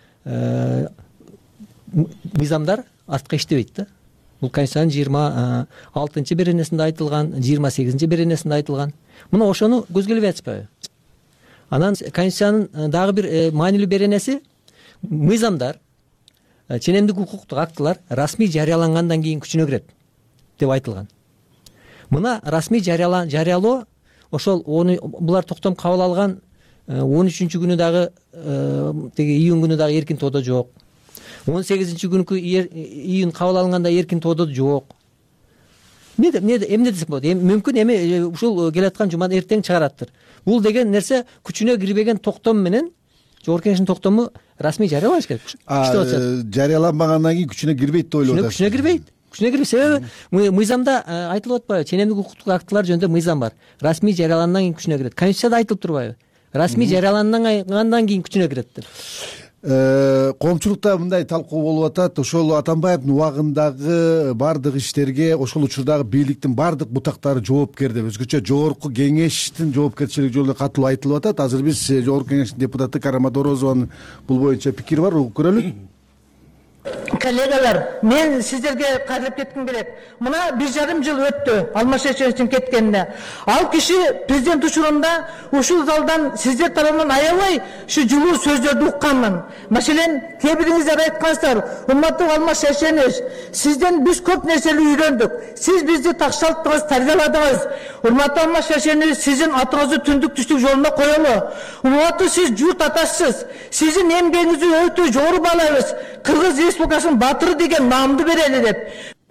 мыйзамдар артка иштебейт да. Бул Конституциянын жыйырма алтынчы беренесинде айтылган, жыйырма сегизинчи беренесинде айтылган. Мына ошону көзгө илбей атышпайбы? Анан Конституциянын дагы бир маанилүү беренеси мыйзамдар, ченемдик укуктук актылар расмий жарыялангандан кийин күчүнө кирет деп айтылган. Мына расмий жарыялоо ошол булар токтом кабыл алган он үчүнчү күнү дагы теги июнь күнү дагы эркин тоодо жок. он сегизинчи күнкү июнь кабыл алынганда эркин тоодо жок. Эмне эмне десек болот? Мүмкүн эми ушул келаткан жуманы эртең чыгараттыр. Бул деген нерсе күчүнө кирбеген токтом менен жогорку кеңештин токтому расмий жарыялаш керек. Жарыяланбагандан кийин күчүнө кирбейт деп ойлоп атасыз. Күчүнө кирбейт. Күчүнө кирбейт. Себеби мыйзамда айтылып атпайбы? Ченемдик укуктук актылар жөнүндө мыйзам бар. Расмий жарыялангандан кийин күчүнө кирет. Конституцияда айтылып турбайбы? Расмий жарыялангандан кийин күчүнө кирет деп. Коомчулукта мындай талкуу болуп атат. Ошол Атамбаевдин убагындагы бардык иштерге ошол учурдагы бийликтин бардык бутактары жоопкер деп, өзгөчө жогорку кеңештин жоопкерчилиги жөнүндө катуу айтылып атат. Азыр биз жогорку кеңештин депутаты Карамат Орозованын бул боюнча пикири бар, угуп көрөлү. коллегалар, мен сіздерге қайырлап кеткім келет. Мына bir жарым жыл өтті Алмаз Шешеновичтің кеткеніне. Ал киши президент учурунда ушул залдан сиздер тарабынан аябай şu жылуу сөздөрдү укканмын. Маселен, кээ бириңиздер айткансыздар, урматтуу Алмаз Шешенович, сизден биз көп нерсени үйрөндүк. Сиз бизди такшалттыңыз, тарбияладыңыз. Урматтуу Алмаз Шешенович, сиздин атыңызды түндүк түштүк жолуна коелу. Урматтуу, сиз журт атасыз. Сиздин эмгегиңизди өтө жогору баалайбыз. Кыргыз Республикасынын батыры деген наамды берели деп.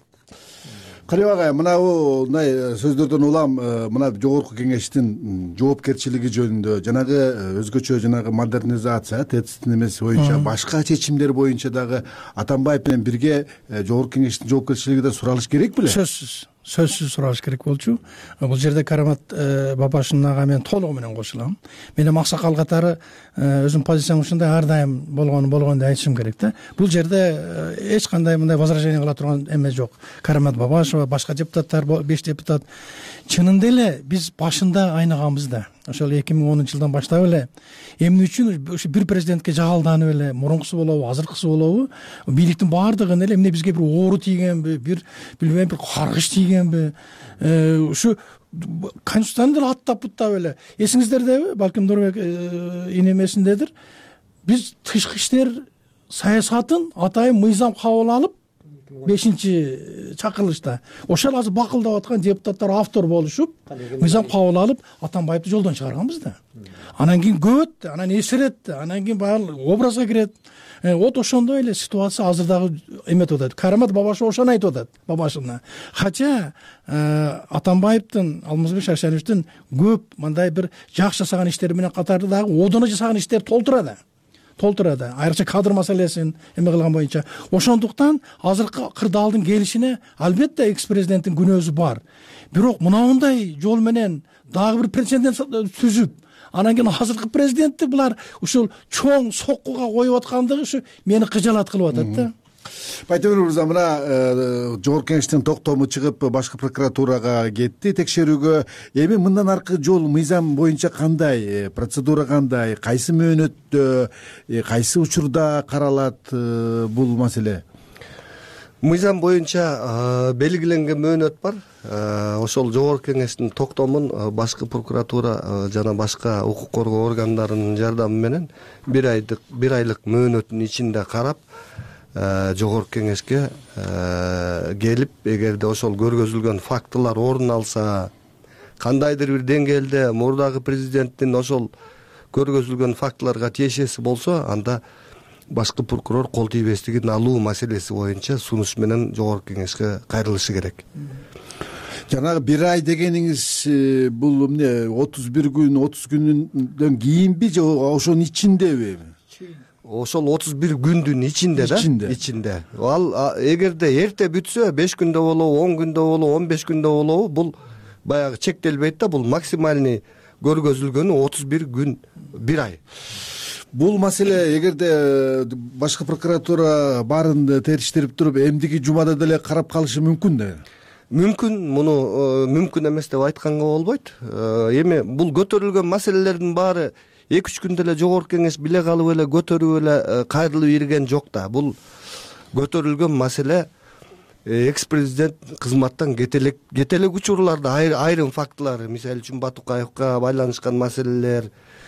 Кариб агай, мына мындай сөздөрдөн улам мына жогорку кеңештин жоопкерчилиги жөнүндө жанагы өзгөчө жанагы модернизация тетистин эмеси боюнча башка чечимдер боюнча дагы Атамбаев менен бирге жогорку кеңештин жоопкерчилигиде суралыш керек беле? Сөзсүз сөзсүз суралыш керек болчу. Бул жерде Карамат Бабашин ага мен толугу менен кошулам. Мен эми аксакал катары өзүм позициям ушундай ар дайым болгону болгондой айтышым керек да. Бул жерде эч кандай мындай возражение кыла турган эме жок. Карамат Бабашева, башка депутаттар, беш депутат чынында эле биз башында айныганбыз да. Ошол эки миң онунчу жылдан баштап эле эмне үчүн ушу бир президентке жагалданып эле мурункусу болобу, азыркысы болобу, бийликтин баардыгын эле эмне бизге бир оору тийгенби, бир билбейм бир каргыш тийгенби, ушу конституцияны деле аттап буттап эле. Эсиңиздердеби, балким Нурбек инемесиндедир. Биз тышкы иштер саясатын атайын мыйзам кабыл алып бешинчи чакырылышта ошол азыр бакылдап аткан депутаттар автор болушуп мыйзам кабыл алып Атамбаевди жолдон чыгарганбыз да. Анан кийин көбөт, анан эсерет, анан кийин баары образга кирет. Вот ошондой эле ситуация азыр дагы эметип атат. Карамат Бабашев ошону айтып атат Бабашевна. Хотя Атамбаевдин, Алмазбек Шаршеновичтин көп мындай бир жакшы жасаган иштери менен катары дагы одоно жасаган иштер толтурат. толтурады. Айрыкча кадр маселесин эме кылган боюнча. Ошондуктан азыркы кырдаалдын келишине албетте экс-президенттин күнөөсү бар. Бирок мынандай жол менен дагы бир прецедент түзүп, анан кийин азыркы президентти булар ушул чоң соккуга коюп аткандыгы ушу мени кыжалат кылып атат да. Байтемир мырза, мына жогорку кеңештин токтому чыгып башкы прокуратурага кетти текшерүүгө. Эми мындан аркы жол мыйзам боюнча кандай, процедура кандай, кайсы мөөнөттө, кайсы учурда каралат бул маселе? Мыйзам боюнча белгиленген мөөнөт бар. Ошол жогорку кеңештин токтомун башкы прокуратура жана башка укук коргоо органдарынын жардамы менен бир айлык бир айлык мөөнөттүн ичинде карап жогорку кеңешке келип, эгерде ошол көргөзүлгөн фактылар орун алса, кандайдыр бир деңгээлде мурдагы президенттин ошол көргөзүлгөн фактыларга тиешеси болсо, анда башкы прокурор кол тийбестигин алуу маселеси боюнча сунуш менен жогорку кеңешке кайрылышы керек. Жанагы бир ай дегениңиз бул эмне отуз бир күн, отуз күндөн кийинби же ошонун ичиндеби? Ошол отуз бир күндүн ичинде да, ичинде. Ал эгерде эрте бүтсө беш күндө болобу, он күндө болобу, он беш күндө болобу, бул баягы чектелбейт да, бул максимальный көргөзүлгөнү отуз бир күн, бир ай. Бул маселе эгерде башкы прокуратура баарын териштирип туруп, эмдиги жумада деле карап калышы мүмкүн да. Мүмкүн, муну мүмкүн эмес деп айтканга болбойт. Эми бул көтөрүлгөн маселелердин баары эки үч күндө эле жогорку кеңеш биле калып эле көтөрүп эле кайрылып ирген жок да. Бул көтөрүлгөн маселе экс-президент кызматтан кетелек кетелек учурларда айрым фактылар, мисалы үчүн Батукаевка байланышкан маселелер,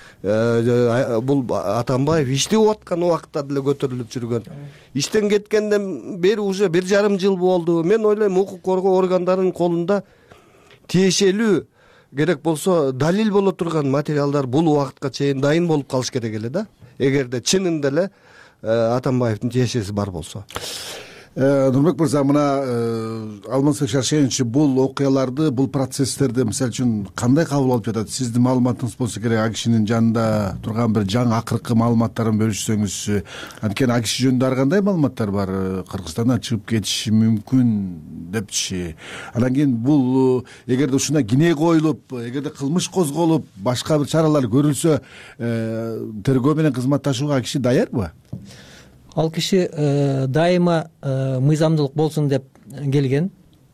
бул Атамбаев иштеп аткан убакытта деле көтөрүлүп жүргөн. Иштен кеткенден бери уже бир жарым жыл болду. Мен ойлойм, укук коргоо органдарынын колунда тиешелүү керек болсо далил боло турган материалдар бул убакытка чейин дайын болуп калыш керек эле да. Эгерде чынында эле Атамбаевдин тиешеси бар болсо. Нурбек мырза, мына Алмазбек Шаршенович бул окуяларды, бул процесстерди мисалы үчүн кандай кабыл алып жатат? Сиздин маалыматыңыз болсо керек, ал кишинин жанында турган бир жаңы акыркы маалыматтарын бөлүшсөңүз. Анткени ал киши жөнүндө ар кандай маалыматтар бар? Кыргызстандан чыгып кетиши мүмкүн депчи. Анан кийин бул эгерде ушундай кине коюлуп, эгерде кылмыш козголуп, башка бир чаралар көрүлсө, тергөө менен кызматташууга ал киши даярбы? Ал киши дайыма мыйзамдуулук болсун деп келген.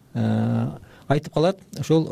Айтып калат, ошол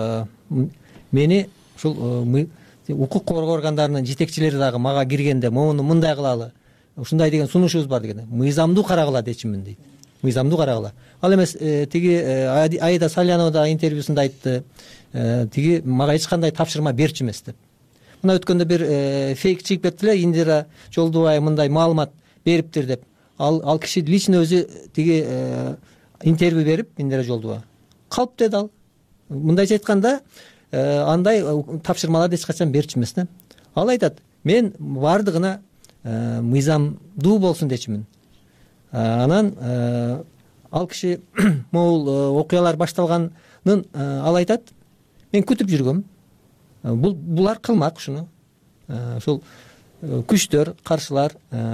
мени ушул укук коргоо органдарынын жетекчилери дагы мага киргенде, муну мындай кылалы, ушундай деген сунушубуз бар деген мыйзамдуу карагыла дечимин дейт. Мыйзамдуу карагыла. Ал эмес тиги Аида Салянова да интервьюсунда айтты, тиги мага эч кандай тапшырма берчү эмес деп. Мына өткөндө бир фейк чыгып кетти эле, Индира Жолдубаева мындай маалымат бериптир деп. Ал ал киши лично өзү тиги интервью берип, Индира Жолдубаева калп деди ал. Мындайча айтканда, андай тапшырмаларды эч качан берчү эмес да. Ал айтат, мен бардыгына мыйзамдуу болсун дечимин. Анан ал киши могул окуялар башталганын ал айтат, мен күтүп жүргөм. Бул булар кылмак ушуну. Ошол күчтөр, каршылар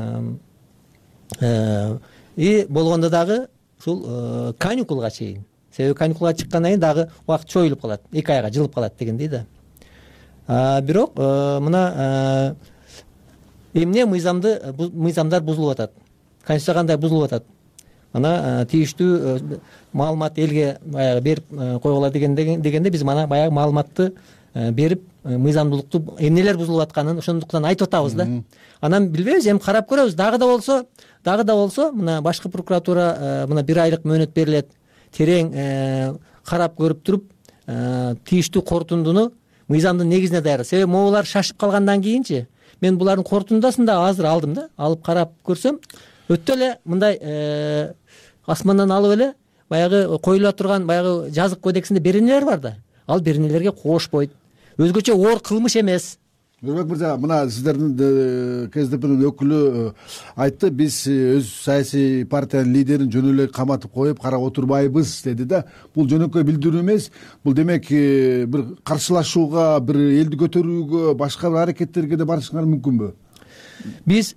и болгондо дагы ушул каникулга чейин. Себеби каникулга чыккандан кийин дагы убакыт чоюлуп калат, эки айга жылып калат дегендей да. Бирок мына эмне мыйзамды мыйзамдар бузулуп атат. Конституция кандай бузулуп атат. Ана тийиштүү маалымат элге баягы берип койгула дегенде биз мана баягы маалыматты берип мыйзамдуулукту эмнелер бузулуп атканын ошондуктан айтып атабыз да. Анан билбейбиз, эми карап көрөбүз. Дагы да болсо, дагы да болсо мына башкы прокуратура мына бир айлык мөөнөт берилет. Терең карап көрүп туруп, тийиштүү корутундуну мыйзамдын негизине даярдайт. Себеби могулар шашып калгандан кийинчи мен булардын корутундасын да азыр алдым да. Алып карап көрсөм, өтө эле мындай асмандан алып эле баягы коюла турган баягы жазык кодексинде беренелер бар да. Ал беренелерге кошпойт. Өзгөчө оор кылмыш эмес. Нурбек мырза, мына сиздердин КСДПнын өкүлү айтты, биз өз саясий партиянын лидерин жөн эле каматып коюп карап отурбайбыз деди да. Бул жөнөкөй билдирүү эмес. Бул демек бир каршылашууга, бир элди көтөрүүгө, башка бир аракеттерге да барышыңар мүмкүнбү? Биз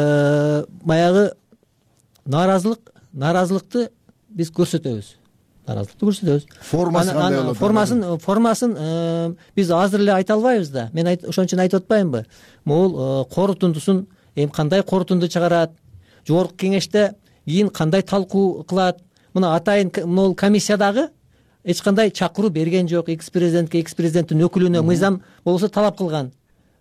баягы нааразылык, нааразылыкты биз көрсөтөбүз. Наразылыкты көрсөтөбүз. Формасы кандай болот? Формасын, формасын биз азыр эле айта албайбыз да. Мен ошон үчүн айтып атпаймынбы? Могул корутундусун эми кандай корутунду чыгарат? Жогорку кеңеште кийин кандай талкуу кылат? Мына атайын могул комиссиядагы эч кандай чакыруу берген жок. Экс президентке, экс президенттин өкүлүнө мыйзам болсо талап кылган.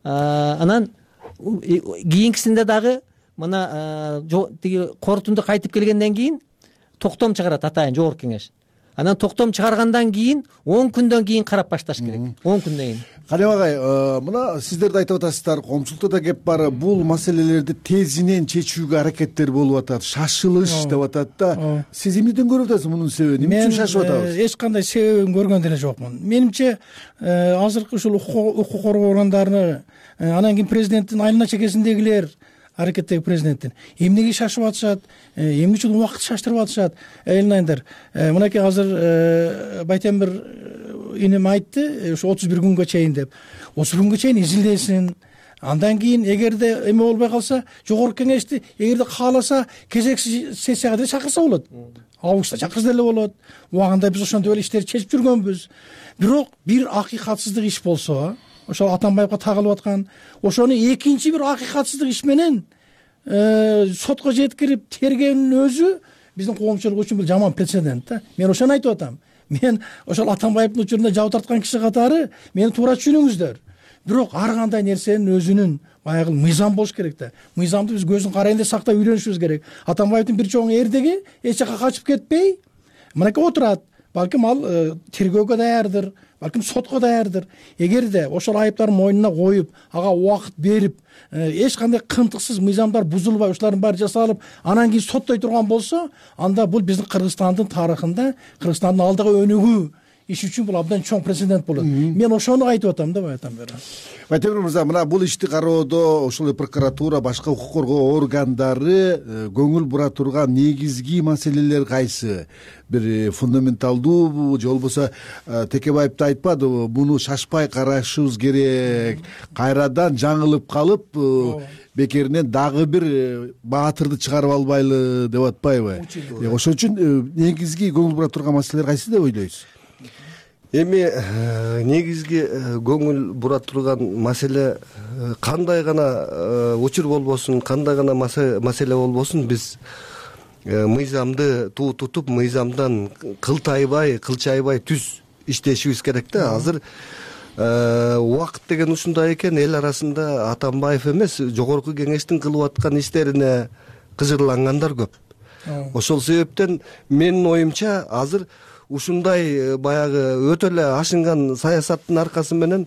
Анан кийинкисинде дагы мына тиги корутунду кайтып келгенден кийин токтом чыгарат атайын жогорку кеңеш. Анан токтом чыгаргандан кийин он күндөн кийин карап башташ керек. он күндөн кийин. Калем агай, мына сиздер да айтып атасыздар, коомчулукта да кеп бар, бул маселелерди тезинен чечүүгө аракеттер болуп атат, шашылыш деп атат да. Сиз эмнеден көрүп атасыз мунун себебин? Эмне үчүн шашып атабыз? Мен эч кандай себебин көргөн деле жокмун. Менимче, азыркы ушул укук коргоо органдарыны, анан кийин президенттин айылына чекесиндегилер, аракеттеги президенттин эмнеге шашып атышат, эмне үчүн убакыт шаштырып атышат? Элинайдар, мынакей азыр Байтемир инем айтты, ушу отуз бир күнгө чейин деп. отуз бир күнгө чейин изилдесин. Андан кийин эгерде эме болбой калса, жогорку кеңешти эгерде кааласа кезекси сессияга деле чакырса болот. Августта чакырса деле болот. Убагында биз ошондой эле иштерди чечип жүргөнбүз. Бирок бир акыйкатсыздык иш болсо, ошол Атамбаевга тагылып аткан, ошону экинчи бир акыйкатсыздык иш менен сотко жеткирип тергөөнүн өзү биздин коомчулук үчүн бул жаман прецедент да. Мен ошону айтып атам. Мен ошол Атамбаевдин учурунда жабы тарткан киши катары мени туура түшүнүңүздөр. Бирок ар кандай нерсенин өзүнүн баягы мыйзам болуш керек да. Мыйзамды биз көздүн карайында сактап үйрөнүшүбүз керек. Атамбаевдин бир чоң эрдеги эч жака качып кетпей, мынакей отурат. Балким ал тергөөгө даярдыр, балким сотко даярдыр. Эгерде ошол айыптарын мойнуна коюп, ага убакыт берип, эч кандай кынтыксыз мыйзамдар бузулбай, ушулардын баары жасалып, анан кийин соттой турган болсо, анда бул биздин Кыргызстандын тарыхында, Кыргызстандын алдыга өнүгүү иш үчүн бул абдан чоң прецедент болот. Мен ошону айтып атам да Байтам бери. Байтемир мырза, мына бул ишти кароодо ошол прокуратура, башка укук коргоо органдары көңүл бура турган негизги маселелер кайсы? Бир фундаменталдуубу же болбосо Текебаев да айтпадыбы, буну шашпай карашыбыз керек, кайрадан жаңылып калып бекеринен дагы бир баатырды чыгарып албайлы деп атпайбы? Ошон үчүн негизги көңүл бура турган маселелер кайсы деп ойлойсуз? Эми негизги көңүл бура турган маселе кандай гана учур болбосун, кандай гана маселе болбосун, биз мыйзамды туу тутуп, мыйзамдан кылтайбай, кылчайбай түз иштешибиз керек да. Азыр убакыт деген ушундай экен, эл арасында Атамбаев эмес, жогорку кеңештин кылып аткан иштерине кыжырлангандар көп. Ошол себептен менин оюмча азыр ушундай баягы өтө эле ашынган саясаттын аркасы менен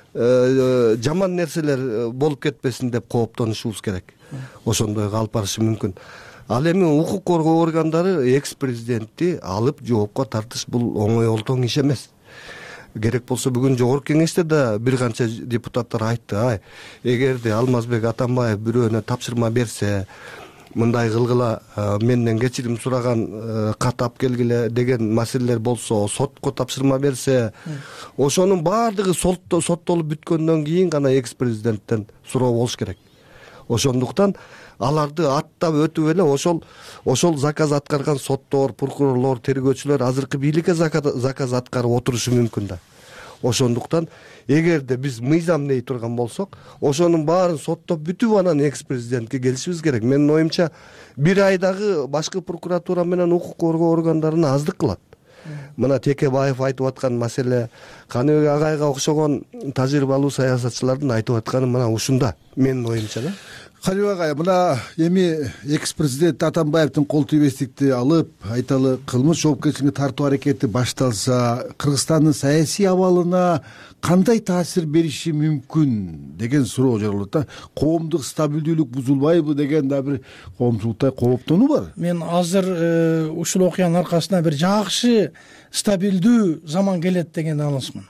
жаман нерселер болуп кетпесин деп кооптонушубуз керек. Ошондой калып барышы мүмкүн. Ал эми укук коргоо органдары экс президентти алып жоопко тартыш бул оңой олтоң иш эмес. Керек болсо бүгүн жогорку кеңеште да бир канча депутаттар айтты, ай, эгерде Алмазбек Атамбаев бирөөнө тапшырма берсе, мындай кылгыла, менден кечирим сураган кат алып келгиле деген маселелер болсо, сотко тапшырма берсе, ошонун баардыгы соттолуп бүткөндөн кийин гана экс президенттен суроо болуш керек. Ошондуктан аларды аттап өтүп эле ошол ошол заказ аткарган соттор, прокурорлор, тергөөчүлөр азыркы бийликке заказ аткарып отурушу мүмкүн да. Ошондуктан эгерде биз мыйзам дей турган болсок, ошонун баарын соттоп бүтүп анан экс президентке келишибиз керек. Менин оюмча бир айдагы башкы прокуратура менен укук коргоо органдарына аздык кылат. Мына Текебаев айтып аткан маселе, Каныбек агайга окшогон тажрыйбалуу саясатчылардын айтып атканы мына ушунда, менин оюмча да. Каныбек агай, мына эми экс президент Атамбаевдин кол тийбестикти алып, айталы кылмыш жоопкерчиликке тартуу аракети башталса, Кыргызстандын саясий абалына кандай таасир бериши мүмкүн деген суроо жаралат да. Коомдук стабилдүүлүк бузулбайбы деген да бир коомчулукта кооптонуу бар. Мен азыр ушул окуянын аркасында бир жакшы стабилдүү заман келет деген алысмын.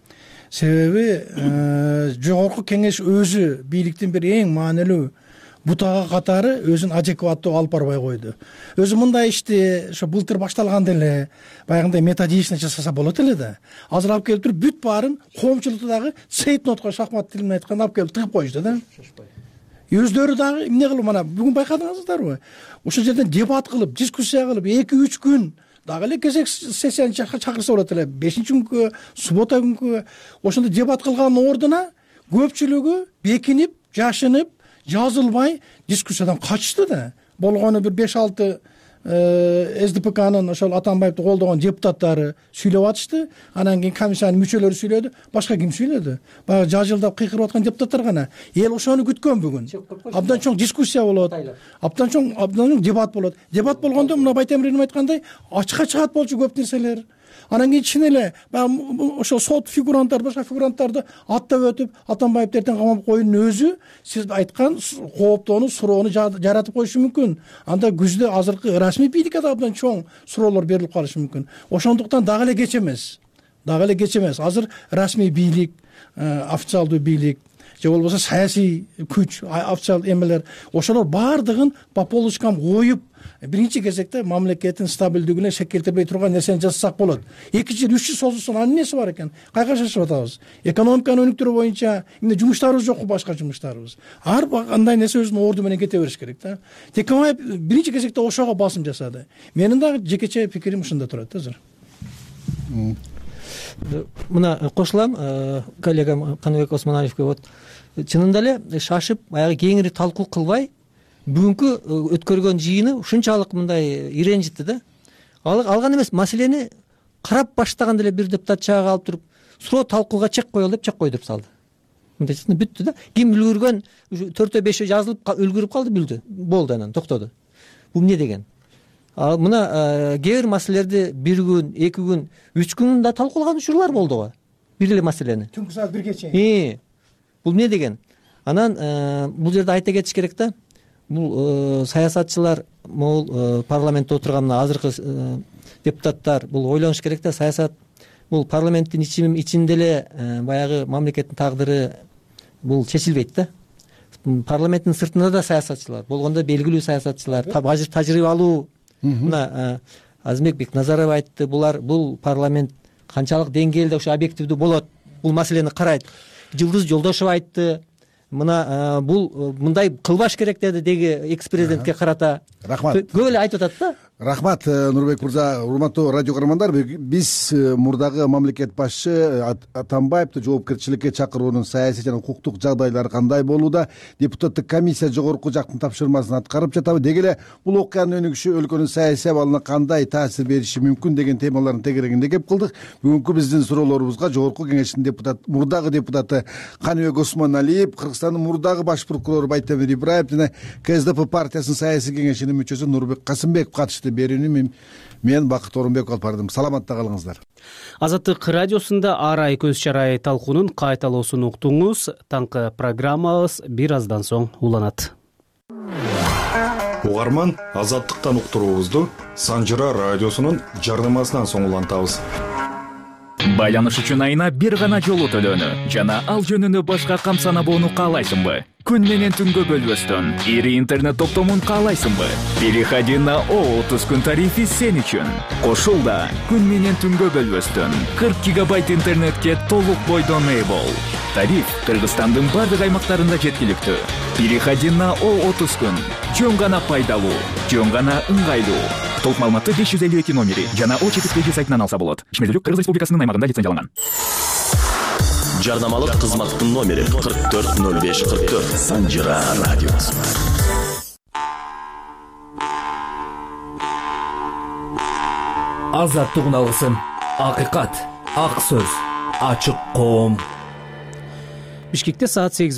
Себеби жогорку кеңеш өзү бийликтин бир эң маанилүү бутага катары өзүн адекваттуу алып барбай койду. Өзү мындай ишти ошо былтыр башталганда эле баягындай методично жасаса болот эле да. Азыр алып келип туруп бүт баарын коомчулукту дагы цейтнотко шахмат тили менен айтканда алып келип тыгып коюшту да. Өздөрү дагы эмне кылып, мына бүгүн байкадыңыздарбы? Ошол жерден дебат кылып, дискуссия кылып эки үч күн дагы эле кезек сессияны чакырса болот эле. бешинчи күнгө, суббота күнгө ошондо дебат кылганын ордуна көпчүлүгү бекинип, жашынып, жазылбай дискуссиядан качышты да. Болгону бир беш алты эс ди пэ кнын ошол Атамбаевди колдогон депутаттары сүйлөп атышты. Анан кийин комиссиянын мүчөлөрү сүйлөдү. Башка ким сүйлөдү? Баягы жажылдап кыйкырып аткан депутаттар гана. Эл ошону күткөн бүгүн. Абдан чоң дискуссия болот. Абдан чоң абдан чоң дебат болот. Дебат болгондо мына Байтемиринов айткандай ачыкка чыгат болчу көп нерселер. Анан кийин чын эле ошо сот фигуранттар, башка фигуранттарды аттап өтүп, Атамбаевди эртең камап коюунун өзү сиз айткан кооптоону, суроону жаратып коюшу мүмкүн. Анда күздө азыркы расмий бийликке да абдан чоң суроолор берилип калышы мүмкүн. Ошондуктан дагы эле кеч эмес. Дагы эле кеч эмес. Азыр расмий бийлик, официалдуу бийлик же болбосо саясий күч, официал эмелер ошолор баардыгын по полочкам коюп, биринчи кезекте мамлекеттин стабилдүүлүгүнө шек келтирбей турган нерсени жасасак болот. эки жыл, үч жыл созулса анын эмнеси бар экен? Кайга шашып атабыз? Экономиканын өнүктүрүү боюнча эмне жумуштарыбыз жокпу, башка жумуштарыбыз? Ар кандай нерсе өзүнүн орду менен кете бериш керек да. Текебаев биринчи кезекте ошого басым жасады. Менин дагы жекече пикирим ушунда турат да азыр. Мына кошулам коллегам Каныбек Осмоналиевге. Вот чынында эле шашып баягы кеңири талкуу кылбай бүгүнкү өткөргөн жыйыны ушунчалык мындай иренжитти да. Алган эмес, маселени карап баштаганда эле бир депутат чагы алып туруп суроо талкууга чек коелу деп чек койдуруп салды. Мындайча бүттү да. Ким үлгүргөн төртөө бешөө жазылып үлгүрүп калды, билди. Болду, анан токтоду. Бул эмне деген? Ал мына кээ бир маселелерди бир күн, эки күн, үч күн да талкуулаган учурлар болду го. Бир эле маселени. Түнкү саат бирге чейин. Бул эмне деген? Анан бул жерде айта кетиш керек да. Бул саясатчылар, могул парламентте отурган мына азыркы депутаттар бул ойлонуш керек да. Саясат бул парламенттин ичинде эле баягы мамлекеттин тагдыры бул чечилбейт да. Парламенттин сыртында да саясатчылар болгондо белгилүү саясатчылар, тажрыйбалуу. Мына Азимбек Бекназаров айтты, булар бул парламент канчалык деңгээлде ошо объективдүү болот, бул маселени карайт. Жылдыз Жолдошев айтты. Мына бул мындай кылбаш керек деди деги экс президентке карата. Рахмат. Көп эле айтып атат да. рахмат Нурбек мырза. Урматтуу радио көрөрмандар, биз мурдагы мамлекет башчы Атамбаевди жоопкерчиликке чакыруунун саясий жана укуктук жагдайлары кандай болууда, депутаттык комиссия жогорку жактын тапшырмасын аткарып жатабы, деги эле бул окуянын өнүгүшү өлкөнүн саясий абалына кандай таасир бериши мүмкүн деген темалардын тегерегинде кеп кылдык. Бүгүнкү биздин суроолорубузга жогорку кеңештин депутат мурдагы депутаты Каныбек Осмоналиев, Кыргызстандын мурдагы баш прокурору Байтемир Ибраев жана КСДП партиясынын саясий кеңешинин мүчөсү Нурбек Касымбеков катышты. Берүүнү мен Бакыт Орунбеков алып бардым. Саламатта калыңыздар. Азаттык радиосунда ар ай көз чарай талкуунун кайталоосун уктуңуз. Таңкы программабыз бир аздан соң уланат. Угарман, Азаттыктан уктуруубузду Санжыра радиосунун жардамасынан соң улантабыз. Байланыш үчүн айына бир гана жолу төлөнү жана ал жөнүндө башка камсанабоону каалайсыңбы? Күн менен түнгө бөлбөстөн ири интернет топтомун каалайсыңбы? Переходи на о отуз күн тарифи сен үчүн. Кошул да күн менен түнгө бөлбөстөн кырк гигабайт интернетке толук бойдон ээ бол. Тариф Кыргызстандын бардык аймактарында жеткиликтүү. Переходи на о отуз күн. Жөн гана пайдалуу, жөн гана ыңгайлуу. Толук маалыматты беш жүз элүү эки номери жана о чети сайтынан алса болот. Ишмердүүлүк Кыргыз Республикасынын аймагында лицензияланган. Жардамалык кызматтын номери кырк төрт ноль беш кырк төрт. Санжыра радиосу. Азаттык алгысын. Акыйкат, ак сөз, ачык коом. Бишкекте саат сегиз